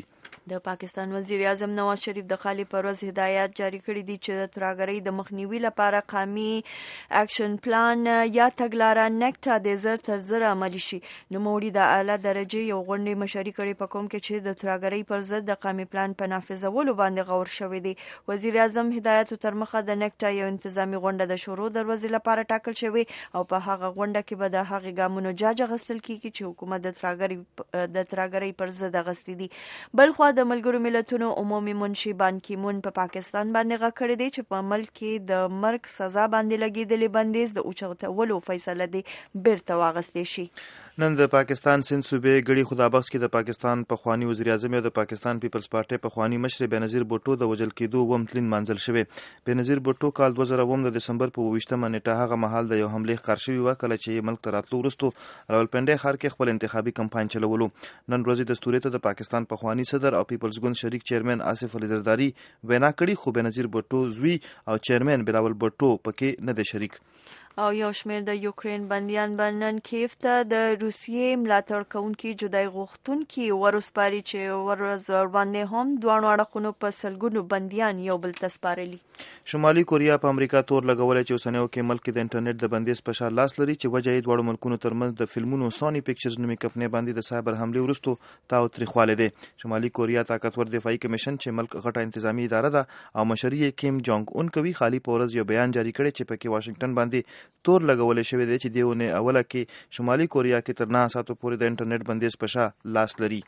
د پاکستان وزیر اعظم نواز شریف د خالي پروز هدایت جاری کړی دي چې د ترهګرۍ د مخنیوي لپاره قومي اکشن پلان یا تګلاره نکټا د زر تر زر عملي شي. نوموړي د اعلی درجې یو غونډې مشري کړې په کوم کې چې د ترهګرۍ پر ضد د قومي پلان په نافذولو باندې غور شوی دی. وزیر اعظم هدایت تر مخه د نکټا یو انتظامی غونډه د شروع دروازې لپاره ټاکل شوی او په هغه غونډه کې به د هغې ګامونو جاج اخیستل کیږي چې حکومت د ترهګرۍ د ترهګرۍ پر ضد اخیستي دي. بلخوا د ملګرو ملتونو عمومي منشي بان کی مون په پا پاکستان باندې غږ کړی دی چې په ملک کې د مرګ سزا باندې لګېدلې بندیز د اوچتولو فیصله دی بیرته واغستې شي. نن د پاکستان سند صوبې ګړي خدابخش کې د پاکستان پخوانی وزیر اعظم او د پاکستان پیپلز پارټي پخوانی مشر بېنظیر بوټو د وژل کېدو اووم تلین مانځل شوی. بېنظیر بوټو کال دوه زره اووه د دسمبر په اوویشتمه نیټه هغه مهال د یو حملې ښکار شوی و کله چې ملک ته راتلو وروستو راولپنډۍ ښار کې خپل انتخابي کمپاین چلولو. نن ورځې دستوري ته د پاکستان پخوانی صدر او پیپلز ګوند شریک چیرمن آصف علي زرداری وینا کړې خو بېنظیر بوټو زوی او چیرمن بلاول بوټو پکې نه دی شریک. او یو شمېر د یوکرین بندیان به نن کیف ته د روسیې ملاتړ کوونکي جدای غوښتونکي ورسپاري چې ورځ وړاندې هم دواړو اړخونو په سلګونو بندیان یو بل ته سپارلي. شمالي کوریا په امریکا تور لګولی چې اوسنیو کې ملک د انټرنیټ د بندیز په شا لاس لري چې وجه یې دواړو ملکونو ترمنځ د فلمونو سوني پکچرز نومي کمپنۍ باندې د سایبر حملې وروستو تاوتریخوالی دی. شمالي کوریا طاقتور دفاعي کمیشن چې ملک غټه انتظامی اداره ده او مشري یې کیم جونګ اون کوي خالي په ورځ یو بیان جاری کړی چې پکې واشنگټن باندې تور لګولې شوی دی چې دیونه اوله کې شمالي کوریا کې تر نه ساتو پورې د انټرنیټ بندیز په شا لاس لري.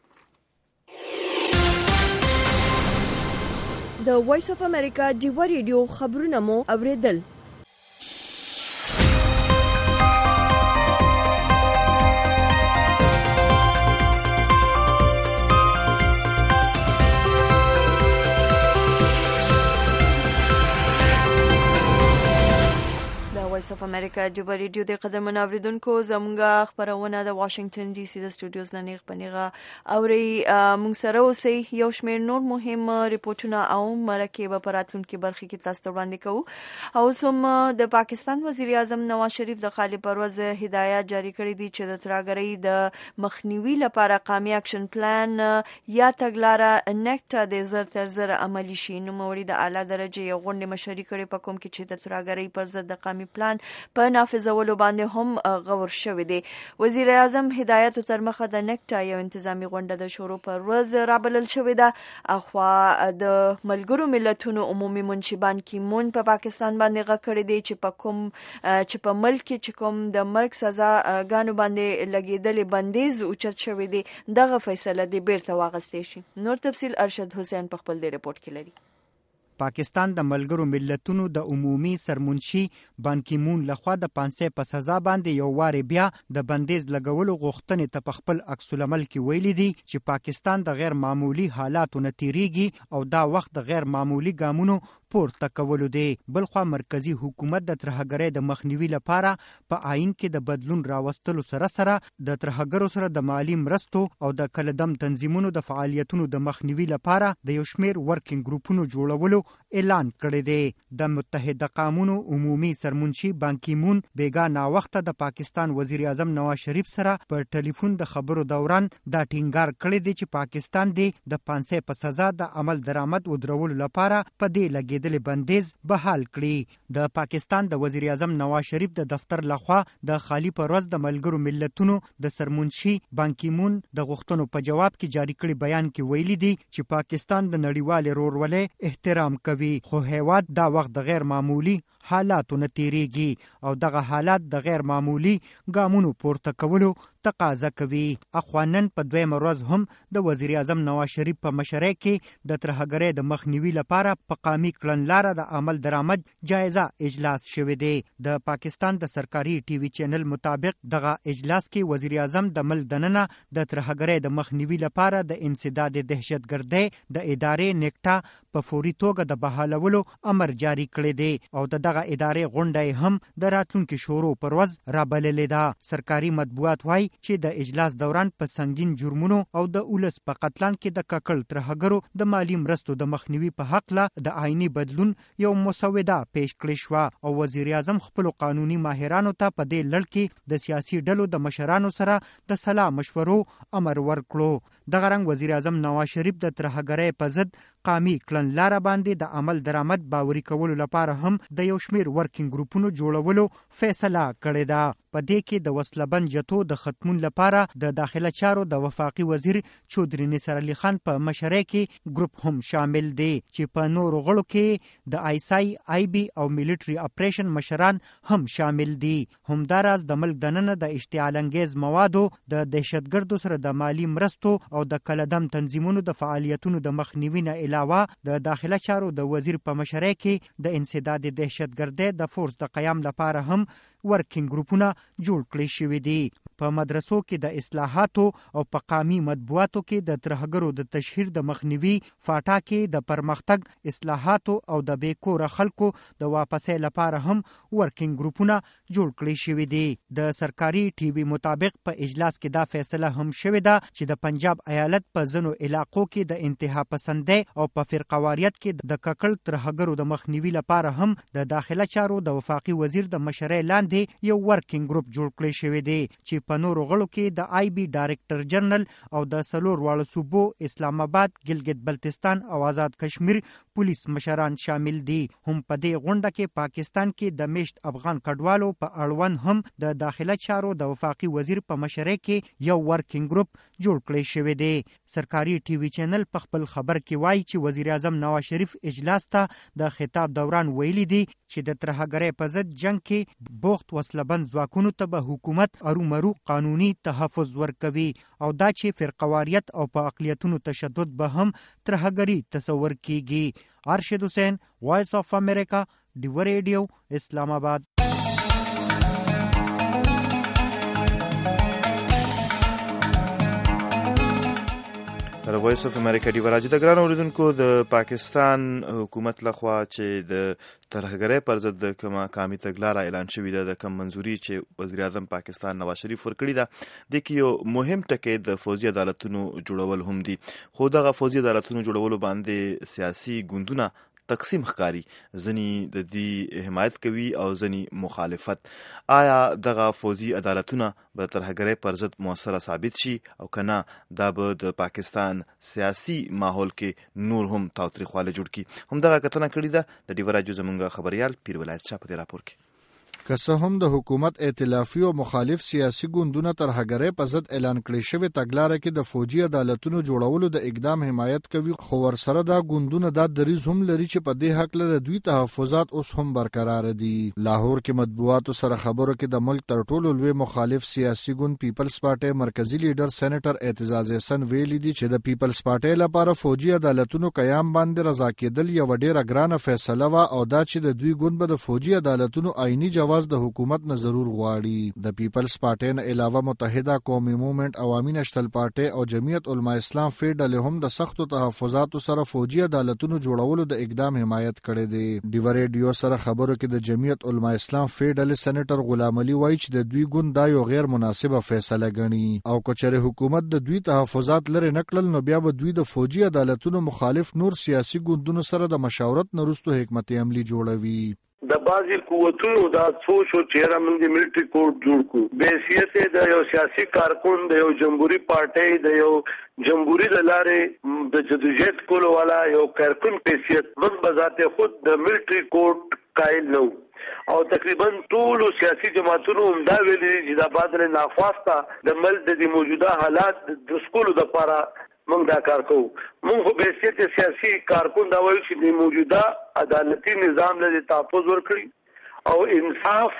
د وایس اف امریکا ډیو ریډیو خبرونه مو اوریدل. وایس اف امریکا ډیو ریډیو د قدرمن اوریدونکو زموږه خبرونه د واشنگټن ډي سي د سټوډیوز نه نیغ پنیغه اوري موږ سره اوسئ. یو شمېر نور مهم ریپورتونه او مرکې به په راتلونکي برخې کې تاسو ته وړاندې کوو. اوس هم د پاکستان وزیر اعظم نواز شریف د خالي پروز هدایت جاری کړی دی چې د ترهګرۍ د مخنیوي لپاره قومي اکشن پلان یا تګلاره نکټا د زر تر زر عملي شي. نوموړي د اعلی درجې یو غونډې مشري کړې په کوم کې چې د ترهګرۍ پر ضد د قومي پلان په نافذولو باندې هم غور شوی دی. وزیر اعظم هدایت تر مخه د نکټا یو انتظامی غونډه د شروع پر ورځ رابلل شوې ده. اخوا د ملګرو ملتونو عمومي منشي بان کی مون په پاکستان باندې غږ کړی دی چې په کوم چې په ملک کې چې کوم د مرګ سزا ګانو باندې لګېدلې بندیز اوچت شوی دی دغه فیصله دی بیرته واغستې شي. نور تفصیل ارشد حسین په خپل دی رپورت کې لري. پاکستان د ملګرو ملتونو د عمومي سرمنشي بان کی مون لخوا د پانسې په سزا باندې یو واري بیا د بندیز لګولو غوښتنې ته په خپل عکس العمل کې ویلي دي چې پاکستان د غیر معمولی حالاتو نه تیریږي او دا وخت د غیر معمولی ګامونو پورته کولو دی. بلخوا مرکزی حکومت د ترهګرۍ د مخنیوي لپاره په آئین کې د بدلون راوستلو سره سره د ترهګرو سره د مالی مرستو او د کلدم تنظیمونو د فعالیتونو د مخنیوي لپاره د یو شمېر ورکینګ ګروپونو جوړولو اعلان کړی دی. د متحده قومونو عمومي سرمنشي بان کی مون بیګا ناوخته د پاکستان وزیر اعظم نواز شریف سره په ټلیفون د خبرو دوران دا ټینګار کړی دی چې پاکستان دی د پانسې په سزا د عمل درآمد ودرولو لپاره په دې لګېدلې بندیز بحال کړي. د پاکستان د وزیر اعظم نواز شریف د دفتر لخوا د خالي پروز د ملګرو ملتونو د سرمنشي بان کی مون د غوښتنو په جواب کې جاری کړي بیان کې ویلي دي چې پاکستان د نړیوال ورورولۍ احترام کوي خو هیواد دا وخت د غیر معمولی حالاتو نه تیریږي او دغه حالات د غیر معمولی ګامونو پورته کولو تقاضا کوي. اخوانن په دویمه ورځ هم د وزیر اعظم نواز شریف په مشرۍ کې د ترهګرۍ د مخنیوي لپاره په قامي کړنلاره د عمل درآمد جایزه اجلاس شوی دی. د پاکستان د سرکاري ټي وي چینل مطابق دغه اجلاس کې وزیر اعظم د ملک دننه د ترهګرۍ د مخنیوي لپاره د انسداد دهشتګردۍ د ادارې نکټا په فوري توګه د بحالولو امر جاری کړی دی او د دغه دغه ادارې غونډه هم د راتلونکي شورو پر ورځ رابللې ده. سرکاري مطبوعات وایي چې د اجلاس دوران په سنگین جرمونو او د اولس په قتلان کې د ککړ ترهګرو د مالی مرستو د مخنیوي په حق له د آئینی بدلون یو مسوده پیش کړې شوه او وزیر اعظم خپل قانوني ماهرانو ته په دې لړ کې د سیاسي ډلو د مشرانو سره د سلا مشورو امر ورکړو. دغه رنګ وزیر اعظم نواز شریف د ترهګرۍ په ضد قامي کړنلاره باندې د عمل درآمد باوري کولو لپاره هم د یو شمیر ورکینګ ګروپونو جوړولو فیصله کړې ده. په دې کې د وسلبند جتو د ختمون لپاره د داخله چارو د وفاقي وزیر چودري نصر علي خان په مشرۍ کې ګروپ هم شامل دی چې په نورو غړو کې د آی اس آی آی بي او ملټري اپریشن مشران هم شامل دي. همداراز د ملک دننه د اشتعال انګیز موادو د دهشتګردو سره د مالی مرستو او د کلدم تنظیمونو د فعالیتونو د مخنیوي نه علاوه د داخله چارو د وزیر په مشرۍ کې د انسداد دهشتګردۍ د فورس د قیام لپاره هم ورکینګ ګروپونه جوړ کړی شوی دي. په مدرسو کې د اصلاحاتو او په قامي مطبوعاتو کې د ترهګرو د تشهیر د مخنیوي، فاټا کې د پرمختګ اصلاحاتو او د بیکوره خلکو د واپسې لپاره هم ورکینګ ګروپونه جوړ کړی شوی دي. د سرکاري ټي وي مطابق په اجلاس کې دا فیصله هم شوې ده چې د پنجاب ایالت په ځینو علاقو کې د انتها پسندۍ او په فرقواریت کې د ککړ ترهګرو د مخنیوي لپاره هم د داخله چارو د وفاقي وزیر د مشرۍ لاندې یو ورکینګ ګروپ جوړ کړی شوی دی چې په نورو غړو کې د آی بي ډایرکټر جنرال او د څلور واړو صوبو اسلام آباد، ګلګت بلتستان او آزاد کشمیر پولیس مشران شامل دي. هم په دې غونډه کې پاکستان کې د میشت افغان کډوالو په اړوند هم د داخله چارو د وفاقي وزیر په مشرۍ کې یو ورکینګ ګروپ جوړ کړی شوی دی. سرکاري ټي وي چینل په خپل خبر کې وایي چې وزیر اعظم نواز شریف اجلاس ته د خطاب دوران ویلي دي چې د ترهګرۍ په ضد جنگ کې بوخت وسلبند ځواکونو ته به حکومت ارومرو قانوني تحفظ ورکوي او دا چې فرقواریت او په اقلیتونو تشدد به هم ترهګري تصور کیږي. ارشد حسین، وائس آف امریکا، ډیو ریډیو، اسلام آباد. تر وایس اف امریکا دی وراجه د ګران اوریدونکو د پاکستان حکومت لخوا چې د ترهګرۍ پر ضد د کومه قامي تګلاره اعلان شوې ده، د کم منځوري چې وزیر اعظم پاکستان نواز شریف ورکړي ده، د کې یو مهم ټکی د فوجي عدالتونو جوړول هم دي. خو دغه فوجي عدالتونو جوړولو باندې سیاسي ګوندونه تقسیم ښکاري، ځنی د دې حمایت کوي او ځنی مخالفت. آیا دغه فوجي عدالتونه به ترهګرۍ پر ضد موثره ثابت شي او کنه دا به د پاکستان سیاسي ماحول کې نور هم تاوتریخواله جوړ کړي؟ همدغه کتنه کړې ده د ډیو راډیو زموږ خبريال پیر ولایت شاه په دې راپور کې. که څه هم د حکومت ائتلافي او مخالف سیاسي ګوندونه ترهګرۍ په ضد اعلان کړی شوی تګلاره کې د فوجي عدالتونو جوړولو د اقدام حمایت کوي، خو ورسره دا ګوندونه دا دریځ هم لري چې په دې حق له دوی تحفظات اوس هم برقرار دي. لاهور کې مطبوعاتو سره خبرو کې د ملک تر ټولو لوی مخالف سیاسي ګوند پیپلز پارټي مرکزی لیډر سېنیټر اعتزاز احسن ویلي دي چې د پیپلز پارټي لپاره فوجي عدالتونو قیام باندې رضا کېدل یو ډېره ګرانه فیصله و او دا چې د دوی ګوند به د فوجي عدالتونو آئینی جواز د حکومت نه ضرور غواړي. د پیپلز پارټي نه علاوه متحده قومي موومېنټ، عوامي نشنل پارټي او جمعیت علما اسلام فیډل هم د سختو تحفظاتو سره فوجي عدالتونو جوړولو د اقدام حمایت کړي دي. ډیو ریډیو سره خبرو کې د جمعیت علما اسلام فیډل سېنیټر غلام علي وایي چې د دوی ګوند دا یو غیر مناسبه فیصله ګڼي او کچره حکومت د دوی تحفظات لري نکړل نو بیا به دوی د فوجي عدالتونو مخالف نور سیاسي ګوندونو سره د مشاورت نه وروسته حکمت عملی جوړوي. د بعضی قوتونو دا سوچ او چهره موږ د ملټری کوډ جوړ کو به حیثیت د یو سیاسي کارکون د یو جمهوریت پارټي د یو جمهوریت لارې د جدوجہد کولو والا یو کارکون په حیثیت موږ بذات خود د ملټری کوډ قائل نو او تقریبا ټول سیاسي جماعتونو هم دا ویلي چې دا بادل ناخواسته د ملک د موجوده حالات د سکولو د لپاره موږ دا کار کوو. موږ په حیثیت سیاسي کارکون دا وایو چې د موجوده عدالتي نظام له تحفظ ورکړي او انصاف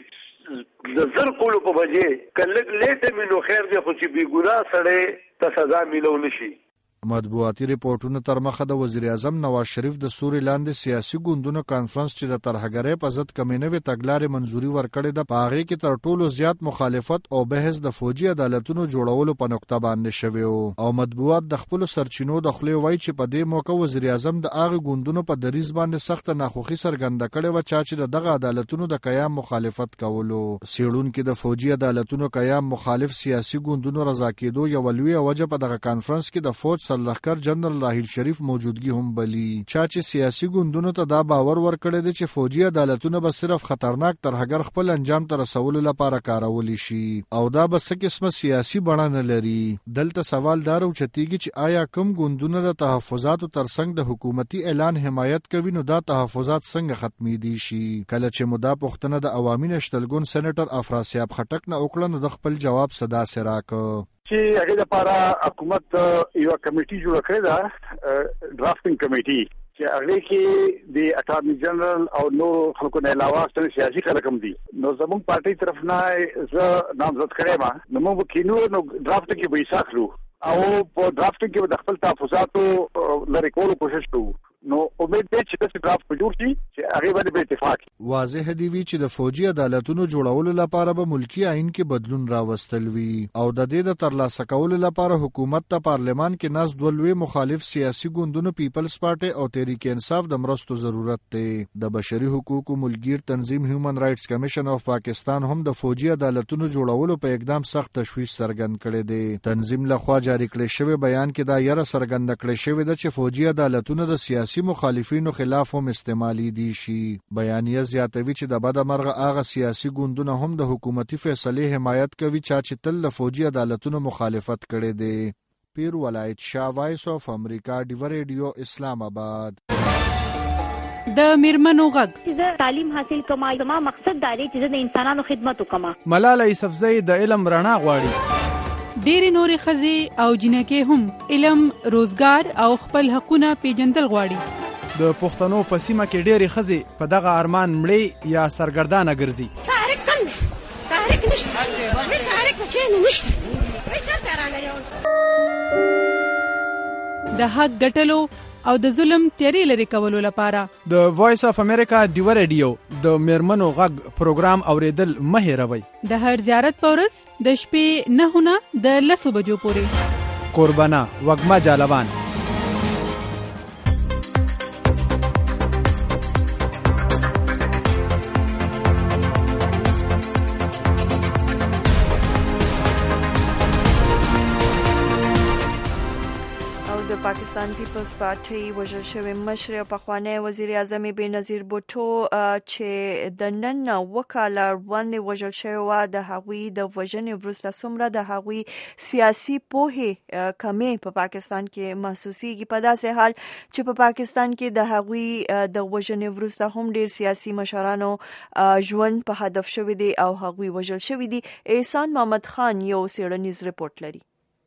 چې د زر کولو په وجه کله لیټه مینو خیر دی خو چې بی ګناه سره ته سزا ملو نشي. مطبوعاتي ریپورتونو تر مخه د وزیر اعظم نواز شریف د سوري لاندې سیاسي ګوندونو کانفرنس چې د ترهګرۍ په ضد کمینوي تګلارې منځوري ورکړې ده په هغې کې تر ټولو زیات مخالفت او بحث د فوجي عدالتونو جوړولو په نقطه باندې شوی او مطبوعات د خپلو سرچینو د خولې وایي چې په دې موقع وزیر اعظم د هغې ګوندونو په دریځ باندې سخته ناخوښي څرګنده کړې وه چا چې د دغه عدالتونو د قیام مخالفت کولو. څېړونکي د فوجي عدالتونو قیام مخالف سیاسي ګوندونو رضا کېدو یوه لویه وجه په دغه کانفرنس کې د فوج سرلښکر جنرال راحیل شریف موجودګي هم بلی. چا چې سیاسي ګوندونو ته دا باور ورکړی دی چې فوجي عدالتونه به صرف خطرناک ترهګر خپل انجام ته رسولو لپاره کارولی شي او دا به څه قسمه سیاسي بڼه نه لري. دلته سوال دا راوچتېږي چې آیا کوم ګوندونه د تحفظاتو ترڅنګ د حکومتي اعلان حمایت کوي نو دا تحفظات څنګه ختمېدی شي. کله چې مو دا پوښتنه د عوامي نشتلګون سېنیټر افراسیاب خټک نه وکړه نو د خپل جواب صدا سره راکړ چې هغه لپاره حکومت یو کمیټي جوړ کړې ده ډرافټینګ کمیټي چې هغه کې د اټارنی جنرال او نور خلکو نه علاوه ستاسو سیاسي خلک هم دي. نو زموږ پارټي طرف نه زه نامزد کړم نو موږ کینو نو ډرافټ کې به ساخلو او په ډرافټینګ کې د خپل تحفظاتو لری کولو کوشش کوو. نو امید دی چې د ډرافټ جوړ شي چې هغه باندې به اتفاق. واضح دی وی چې د فوجي عدالتونو جوړولو لپاره به ملکی آئین کې بدلون راوستل وی او د دې د ترلاسه کولو لپاره حکومت ته پارلمان کې ناز دولوي مخالف سیاسي ګوندونو پیپلز پارټي او تحریک انصاف د مرستو ضرورت دی. د بشري حقوقو ملګر تنظیم هیومن رائټس کمیشن اف پاکستان هم د فوجي عدالتونو جوړولو په اقدام سخت تشویش څرګند کړی دی. تنظیم لخوا جاری کړی شوی بیان کې دا یره څرګنده کړی شوی ده چې فوجي عدالتونه د سیاسي مخالفینو خلاف هم استعمالي دي شي. بیانیه زیاتوي چې د بده مرغه هغه سیاسي ګوندونه هم د حکومتي فیصلې حمایت کوي چې تل د فوجي عدالتونو مخالفت کړي دي. پیر ولایت شاه وایس اف امریکا ډیو ریډیو اسلام آباد. د میرمنو غږ چې تعلیم حاصل کوم زما مقصد دا دی چې د انسانانو خدمت وکم. ملاله یوسفزۍ د علم رڼا غواړي. ډېرې نورې ښځې او جنکې هم علم، روزګار او خپل حقونه پیژندل غواړي. د پښتنو په سیمه کې ډېرې ښځې په دغه ارمان مړې یا سرګردانه ګرځي. تحریک کم دی، تحریک نشته، هیڅ تحریک په چین نشته، هیڅ چرته رانه یو. د حق ګټلو او د ظلم تیری لري کولو لپاره د وایس اف امریکا ډیو ریډیو د میرمنو غږ پروګرام اوریدل مه هېروئ. د هر زیارت په ورځ د شپې نهه نه د لسو بجو پورې. قربانه وږمه جالبان. پاکستان پیپلز پارټي وژل شوی مشر او پخوانی وزیر اعظم بېنظیر بوټو چې د نن وکاله وړاندې وژل شوی و د هغوی د وژنې وروسته څومره د هغوی سیاسي پوهې کمې په پاکستان کې محسوسیږي په داسې حال چې په پاکستان کې د هغوی د وژنې وروسته هم ډیر سیاسي مشرانو ژوند په هدف شوی دی او هغوی وژل شوی دي. احسان محمد خان یو څېړنیز رپورټ لري.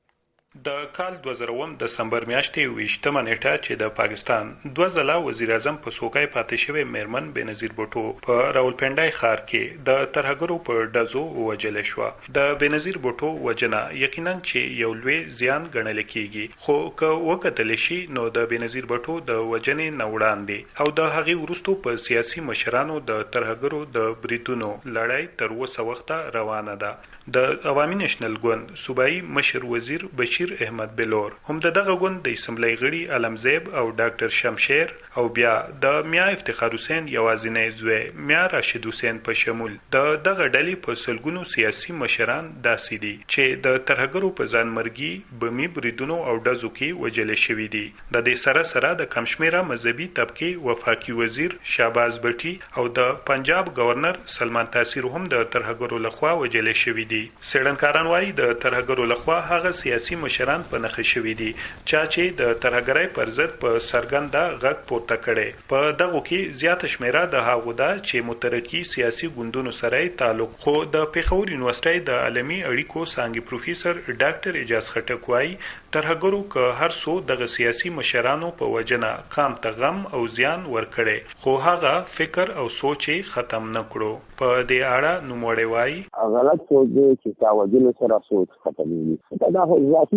د کال دوه زره اووه دسمبر میاشتې ویشتمه نیټه چې د پاکستان دوه ځله وزیر اعظم په څوکۍ پاتې شوی میرمن بېنظیر بوټو په راولپنډای ښار کې د ترهګرو په ډزو ووژل شوه. د بېنظیر بوټو وژنه یقینا چې یو لوی زیان ګڼل کېږي، خو که وکتل شي نو د بېنظیر بوټو د وژنې نه وړاندې او د هغې وروستو په سیاسي مشرانو د ترهګرو د بریدونو لړۍ تر اوسه وخته روانه ده. د عوامي نېشنل ګوند صوبایي مشر وزیر بشیر احمد بلور هم د دغه ګوند د اسمبلی غړي علمزیب او ډاکټر شمشیر او بیا د میا افتخار حسین یوازینی زوی میا راشد حسین په شمول د دغه ډلې په سلګونو سیاسي مشران داسې دي چې د ترهګرو په ځانمرګي بمي بریدونو او ډزو کې وژل شوي دي. د دې سره سره د کمشمیره مذهبي طبقې وفاقي وزیر شهباز بټي او د پنجاب گورنر سلمان تاثیر هم د ترهګرو لخوا وژل شوي دي. څېړنکاران وایي د ترهګرو لخوا هغه سیاسي مشران په نښه شوي دي چا چې د ترهګرۍ پر ضد په څرګنده غږ پورته کړی. په دغو کې زیاته شمېره د هغو ده چې مترقي سیاسي ګوندونو سره یې تعلق. خو د پېښور یونیورسټۍ د عالمي اړیکو څانګې پروفیسر ډاکټر اجاز خټک وایي ترهګرو که هر څو دغه سیاسي مشرانو په وجنه قام ته غم او زیان ورکړی خو هغه فکر او سوچ یې ختم نه کړو. په دې اړه نوموړی وایي غلط سوچ دی چې تا وجلو سره سوچ ختمېږي. دا خو ذاتي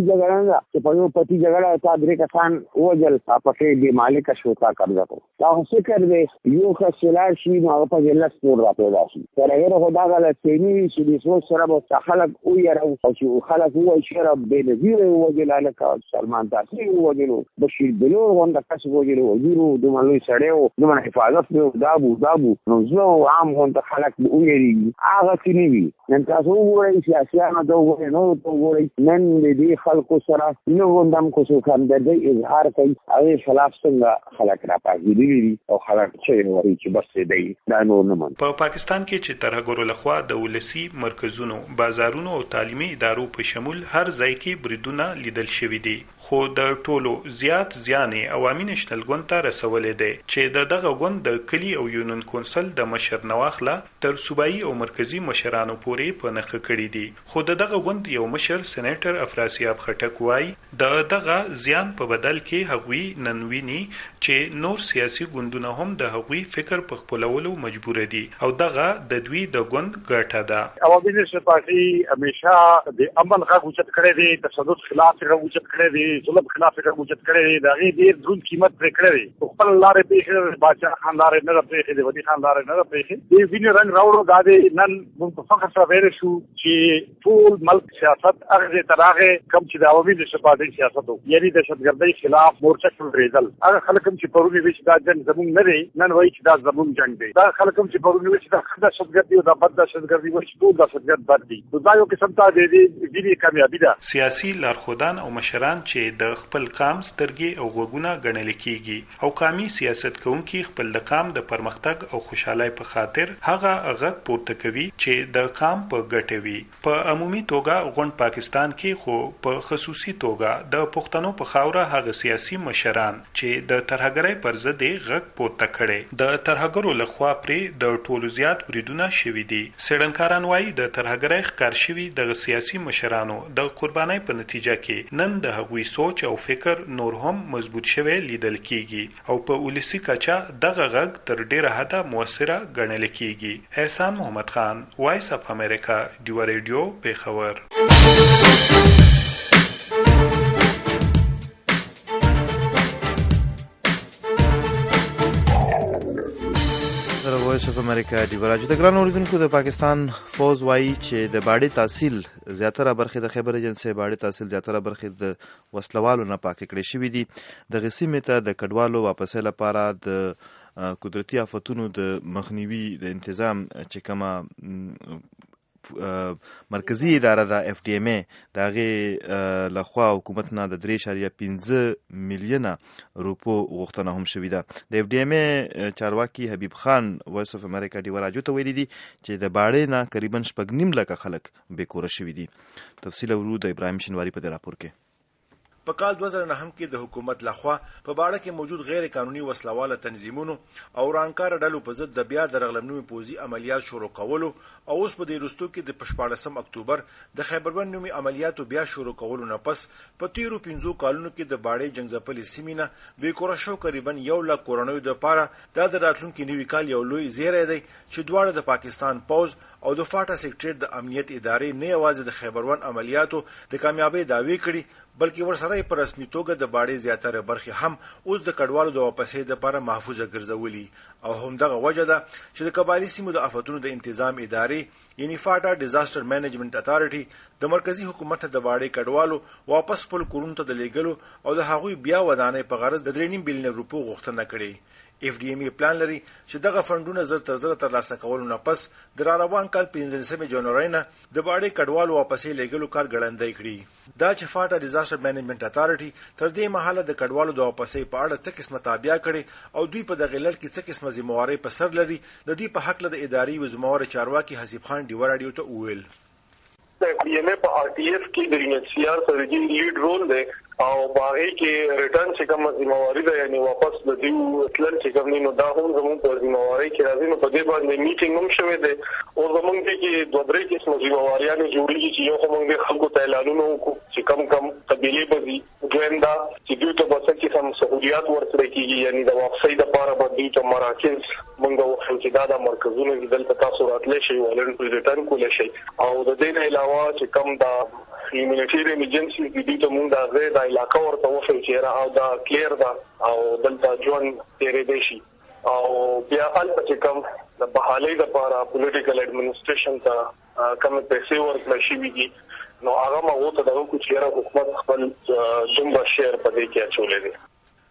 جګړه نه چې په یو پتی جګړه تا درې کسان وجل په کې دی مالک شوتا قبضه کو دا فکر دی یو خسلار شي نو هغه په جلس پور را پیدا شي تر هغه خدا غلطی نه چې د څو سره مو خلک او یره او چې خلک وایي چې رب به نذیر وجل الک سلمان تاسي وجلو بشیر بلور غونډه کس وجلو وزیرو د ملوي سړیو د من حفاظت په دابو دابو نو زه عام غونډه خلک او یری هغه کې وی نن تاسو وګورئ سیاسيانو دا وګورئ نو ته وګورئ نن دې خلکو سره نو غوندم کو څو کم د اظهار کوي هغه خلاف څنګه خلک را پاږي دي او خلک چې وایي چې بس دی دا نو نه من په پاکستان کې چې ترهګرو لخوا د ولسی مرکزونو بازارونو او تعلیمي ادارو په شمول هر ځای کې بریدونه لیدل شوي دي خو د ټولو زیات زیان عوامي نشنل ګوند ته رسولې دی چې د دغه ګوند د کلی او یونین کونسل د مشر نواخله تر صوبایي او مرکزی مشرانو پورې په نخښه کړي دي خو د دغه ګوند یو مشر سېنیټر افراسیاب خټک وایي د دغه زیان په بدل کې هغوی ننویني چې نور سیاسي ګوندونه هم د هغوی فکر په خپلولو مجبور دي او دغه د دوی د ګوند ګټه ده عوامي نشنل پارټي همیشه د امن غږ اوچت کړی دی تشدد خلاف غږ اوچت کړی دی ظلم خلاف غږ اوچت کړی دی دا غي ډیر دروند قیمت پرې کړی دی خپل لارې پیښه بادشاہ خان لارې نه پیښه دی ودی خان لارې نه پیښه دی ویني رنگ راوړو دا دی نن موږ په فخر سره ویل شو چې ټول ملک سیاست هغه تراغه کم چې د عوامي نشنل پارټي سیاست وو یعنی د دهشتګردۍ خلاف مورچه شروع هغه خلک چې پرونی ویش دا جنگ زموږ نه دی نن وایي چې دا زموږ جنگ دی دا خلک چې پرونی ویش دا دهشتګردي او دا بد دهشتګردي وایي چې ټول دهشتګرد بد دي دا یو قسم ته دی دی کامیابی ده سیاسي لارښودان او مشران چې د خپل قام سترګې او غوږونه ګڼل کیږي او قامي سیاست کوونکي خپل د قام د پرمختګ او خوشحالۍ په خاطر هغه غږ پورته کوي چې د قام په ګټه وي په عمومي توګه غونډ پاکستان کې خو په خصوصي توګه د پښتنو په خاوره هغه سیاسي مشران چې د ترهګرۍ پر ضد غږ پورته کړي د ترهګرو لخوا پرې د ټولو زیات بریدونه شوي دي سړنکاران وایي د ترهګرۍ ښکار شوي د سیاسي مشرانو د قربانۍ په نتیجه کې نن د هغوی سوچ او فکر نور هم مضبوط شوی لیدل کیږي او په ولسی کچا دغه غږ تر ډیره حده موثره ګڼل کیږي احسان محمد خان وایس اف امریکا ډیو ریډیو پیښور وایس اف امریکا دی راځي د ګران اوریدونکو د پاکستان فوز وایي چې د باډي تحصیل زیاتره برخه د خیبر ایجنسي باډي تحصیل زیاتره برخه د وسلوالو نه پاک کړي شوې دي د غسیمه ته د کډوالو واپسې لپاره د قدرتي آفتونو د مخنیوي د تنظیم چې کما مرکزی اداره د اف ډي ام ای دغه لخوا حکومت نه د درې اعشاریه پنځه میلیونه روپو غوښتنه هم شوې ده د اف ډي ام ای چارواکي حبیب خان وایس اف امریکا دی راجو ته ویلي دي چې د باړې نه تقریبا شپږ نیم لکه خلک بیکوره شوي دي تفصیل ورو د ابراهیم شنواری په دې راپور کې په کال دوه زره نهم کې د حکومت لخوا په باړه کې موجود غیر قانوني وسلواله تنظیمونو او رانکار ډلو په ضد د بیا درغلمنوي پوزي عملیات شروع کولو او اوس په دې رستو کې د پښپاړسم اکتوبر د خیبرون نومي عملیاتو بیا شروع کولو نه پس په تیرو پنځو کالونو کې د باړې جنگځپلې سیمینه به کور شو تقریبا یو لک کورونوي د پاره د راتلونکو نوي کال یو لوی زیری دی چې دواړه د پاکستان پوز او د فاټا سیکټر د امنیت ادارې نه یوازې د خیبرون عملیاتو د کامیابی دعوی کړي بلکې ورسره په رسمي توګه د باړې زیاتره برخه هم اوس د کډوالو د واپسې لپاره محفوظه ګرځولي او هم دغه وجه ده چې د قبایلی سیمو د آفتونو د تنظیم ادارې یعنی فاټا ډیزاستر مینجمنت اتارټي د مرکزی حکومت د باړې کډوالو واپس خپل کورونو ته د لیږلو او د هغوی بیا ودانۍ په غرض د درې نیم بلین روپو غوښتنه کړې اف ډي ام ای پلان لري چې دغه فندونه زر تر زر تر لاسه کولو نه پس د روان کال پنځلسمې جنوري نه د باړې کډوالو واپسې لیږلو کار ګړندی کړي دا چې فاټا ډیزاستر مینجمنت اتارټي تر دې مهاله د کډوالو د واپسې په اړه څه قسمه تابع کړي او دوی په دغه لړ کې څه قسمه ذمہواری په سر لري د دې په حق له اداري و ذمہوار چارواکي حسیب خان ډیو راډیو ته وویل د پی ام ای په آر ټي ایف کې د انسیار سره د لیډ رول دی او باغې کې ریټرن چې کوم ذمہواری ده یعنی واپس د دې تلل چې کوم نو دا هم زموږ په ذمہواری کې راځي نو په دې باندې میټینګ هم شوه ده او زموږ کې دوه درې قسم ذمہواریاں جوړیږي چې یو هم د خلکو ته اعلانونه وکړو چې کم کم قبيله بزي دویندا چې دوی ته بس چې سم سہولیات ورسره کیږي یعنی د واپسۍ لپاره به دوی ته مراکز موږ وخت چې دا د مرکزونو دلته تاسو راتللی شي ولر ریټرن کولای شي او د دې نه علاوه چې کم دا هیومانیټیرین ایجنسي دې ته موږ دا غوې د علاقې ورته وښیو چې او دا کلیر ده او دلته ژوند تیرې دی شي او بیا هلته چې کوم د بحالۍ لپاره پولیټیکل ایډمنسټریشن ته کوم پیسې ورکړل شوي دي نو هغه موږ ته د حکومت حکومت خپل دومره شیر په دې کې اچولې دي.